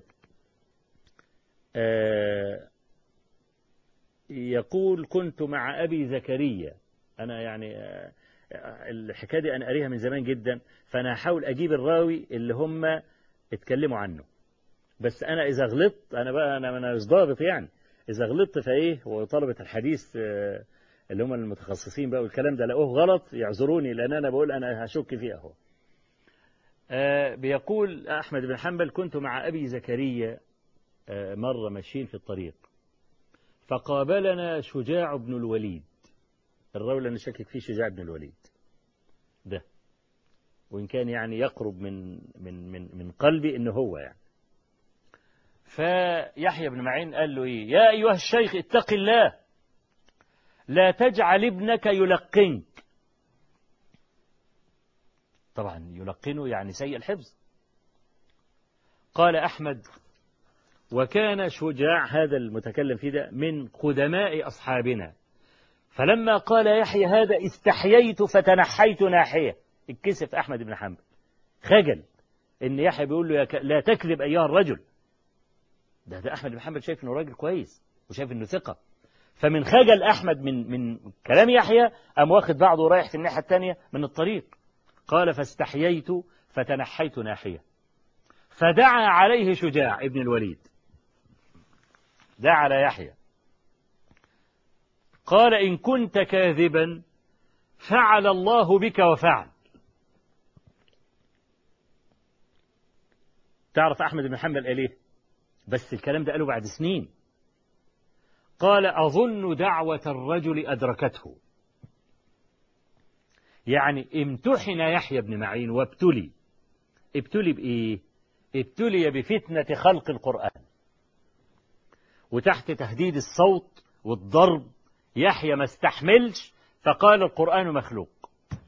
آه يقول كنت مع أبي زكريا. أنا يعني آه الحكاية دي أنا قاريها من زمان جدا، فأنا هحاول أجيب الراوي اللي هم اتكلموا عنه، بس أنا إذا غلطت أنا بقى أنا أنا مش ضابط يعني، إذا غلطت فإيه، وطلبة الحديث آه اللي هم المتخصصين بقى والكلام ده لقوه غلط يعذروني، لأن أنا بقول أنا هشك فيه أهو. آه بيقول أحمد بن حنبل كنت مع أبي زكريا آه مرة ماشيين في الطريق، فقابلنا شجاع بن الوليد. الراوي اللي أنا شاكك فيه شجاع بن الوليد ده، وإن كان يعني يقرب من من من من قلبي إنه هو يعني. فيحيى بن معين قال له إيه؟ يا أيها الشيخ اتق الله، لا تجعل ابنك يلقنك. طبعا يلقنه يعني سيء الحفظ. قال أحمد وكان شجاع هذا المتكلم فيه ده من قدماء أصحابنا، فلما قال يحيى هذا استحييت فتنحيت ناحية. اتكسف أحمد بن حنبل، خجل إن يحيى بيقول له لا تكذب أيها الرجل. ده ده أحمد بن حنبل شايف إنه راجل كويس وشايف إنه ثقة، فمن خجل أحمد من من كلام يحيى قام واخد بعضه ورايح في الناحية الثانية من الطريق. قال فاستحييت فتنحيت ناحية، فدعا عليه شجاع ابن الوليد، دعا على يحيى، قال إن كنت كاذبا فعل الله بك وفعل. تعرف أحمد بن حنبل قال إيه؟ بس الكلام ده قاله بعد سنين. قال أظن دعوة الرجل أدركته. يعني امتحن يحيى بن معين وابتلي. ابتلي بإيه؟ ابتلي بفتنة خلق القرآن، وتحت تهديد الصوت والضرب يحيى ما استحملش فقال القرآن مخلوق.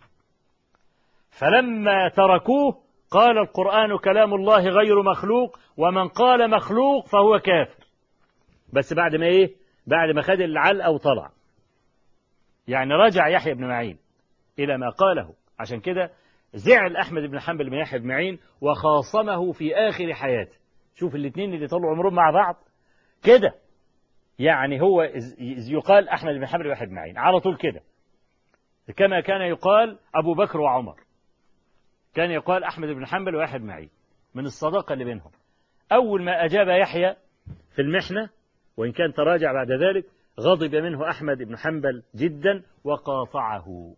فلما تركوه قال القرآن كلام الله غير مخلوق، ومن قال مخلوق فهو كافر. بس بعد ما ايه؟ بعد ما خد العلقة وطلع. يعني رجع يحيى بن معين إلى ما قاله. عشان كده زعل أحمد بن حنبل من يحيى بن معين وخاصمه في آخر حياته. شوف الاثنين اللي طلعوا عمرهم مع بعض كده، يعني هو يقال أحمد بن حنبل ويحيى بن معين على طول كده، كما كان يقال أبو بكر وعمر، كان يقال أحمد بن حنبل ويحيى بن معين من الصداقة اللي بينهم. أول ما أجاب يحيى في المحنة وإن كان تراجع بعد ذلك غضب منه أحمد بن حنبل جدا وقاطعه.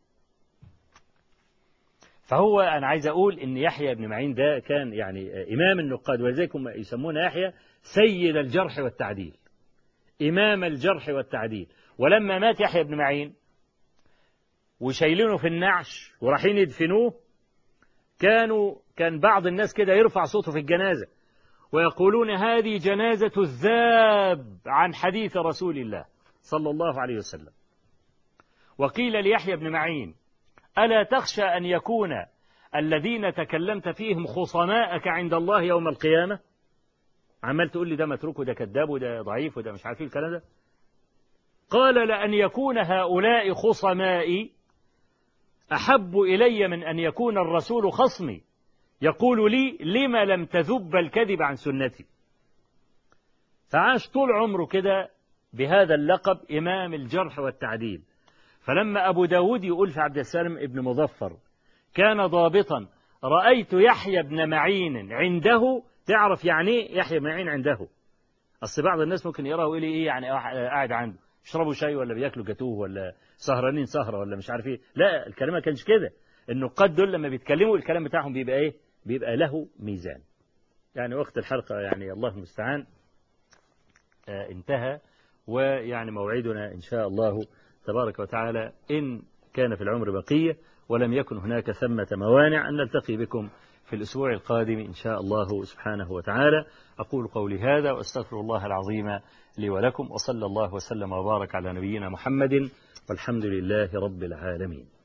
فهو أنا عايز أقول إن يحيى بن معين ده كان يعني إمام النقاد، ولذلك هم يسمون يحيى سيد الجرح والتعديل، إمام الجرح والتعديل. ولما مات يحيى بن معين وشايلينه في النعش ورايحين يدفنوه، كانوا كان بعض الناس كده يرفع صوته في الجنازة ويقولون هذه جنازة الذاب عن حديث رسول الله صلى الله عليه وسلم. وقيل ليحيى بن معين ألا تخشى أن يكون الذين تكلمت فيهم خصماءك عند الله يوم القيامة؟ عمال تقول لي ده متروك وده كذاب وده ضعيف وده مش عارف الكلام ده. قال لأن يكون هؤلاء خصمائي أحب إلي من أن يكون الرسول خصمي يقول لي لما لم تذب الكذب عن سنتي. فعاش طول عمره كده بهذا اللقب إمام الجرح والتعديل. فلما أبو داود يقول في عبد السلام ابن مظفر كان ضابطا رأيت يحيى بن معين عنده، تعرف يعني ايه يحيى بن معين عنده؟ أصل بعض الناس ممكن يراه ويقول ايه يعني قاعد عنده يشربوا شاي ولا بياكلوا جاتوه ولا سهرانين سهرة ولا مش عارف ايه. لا، الكلام ما كانش كده. النقاد دول لما بيتكلموا الكلام بتاعهم بيبقى ايه؟ بيبقى له ميزان. يعني وقت الحلقة يعني الله المستعان آه انتهى، ويعني موعدنا إن شاء الله تبارك وتعالى إن كان في العمر بقية ولم يكن هناك ثمة موانع أن نلتقي بكم في الأسبوع القادم إن شاء الله سبحانه وتعالى. أقول قولي هذا وأستغفر الله العظيم لي ولكم، وصلى الله وسلم وبارك على نبينا محمد والحمد لله رب العالمين.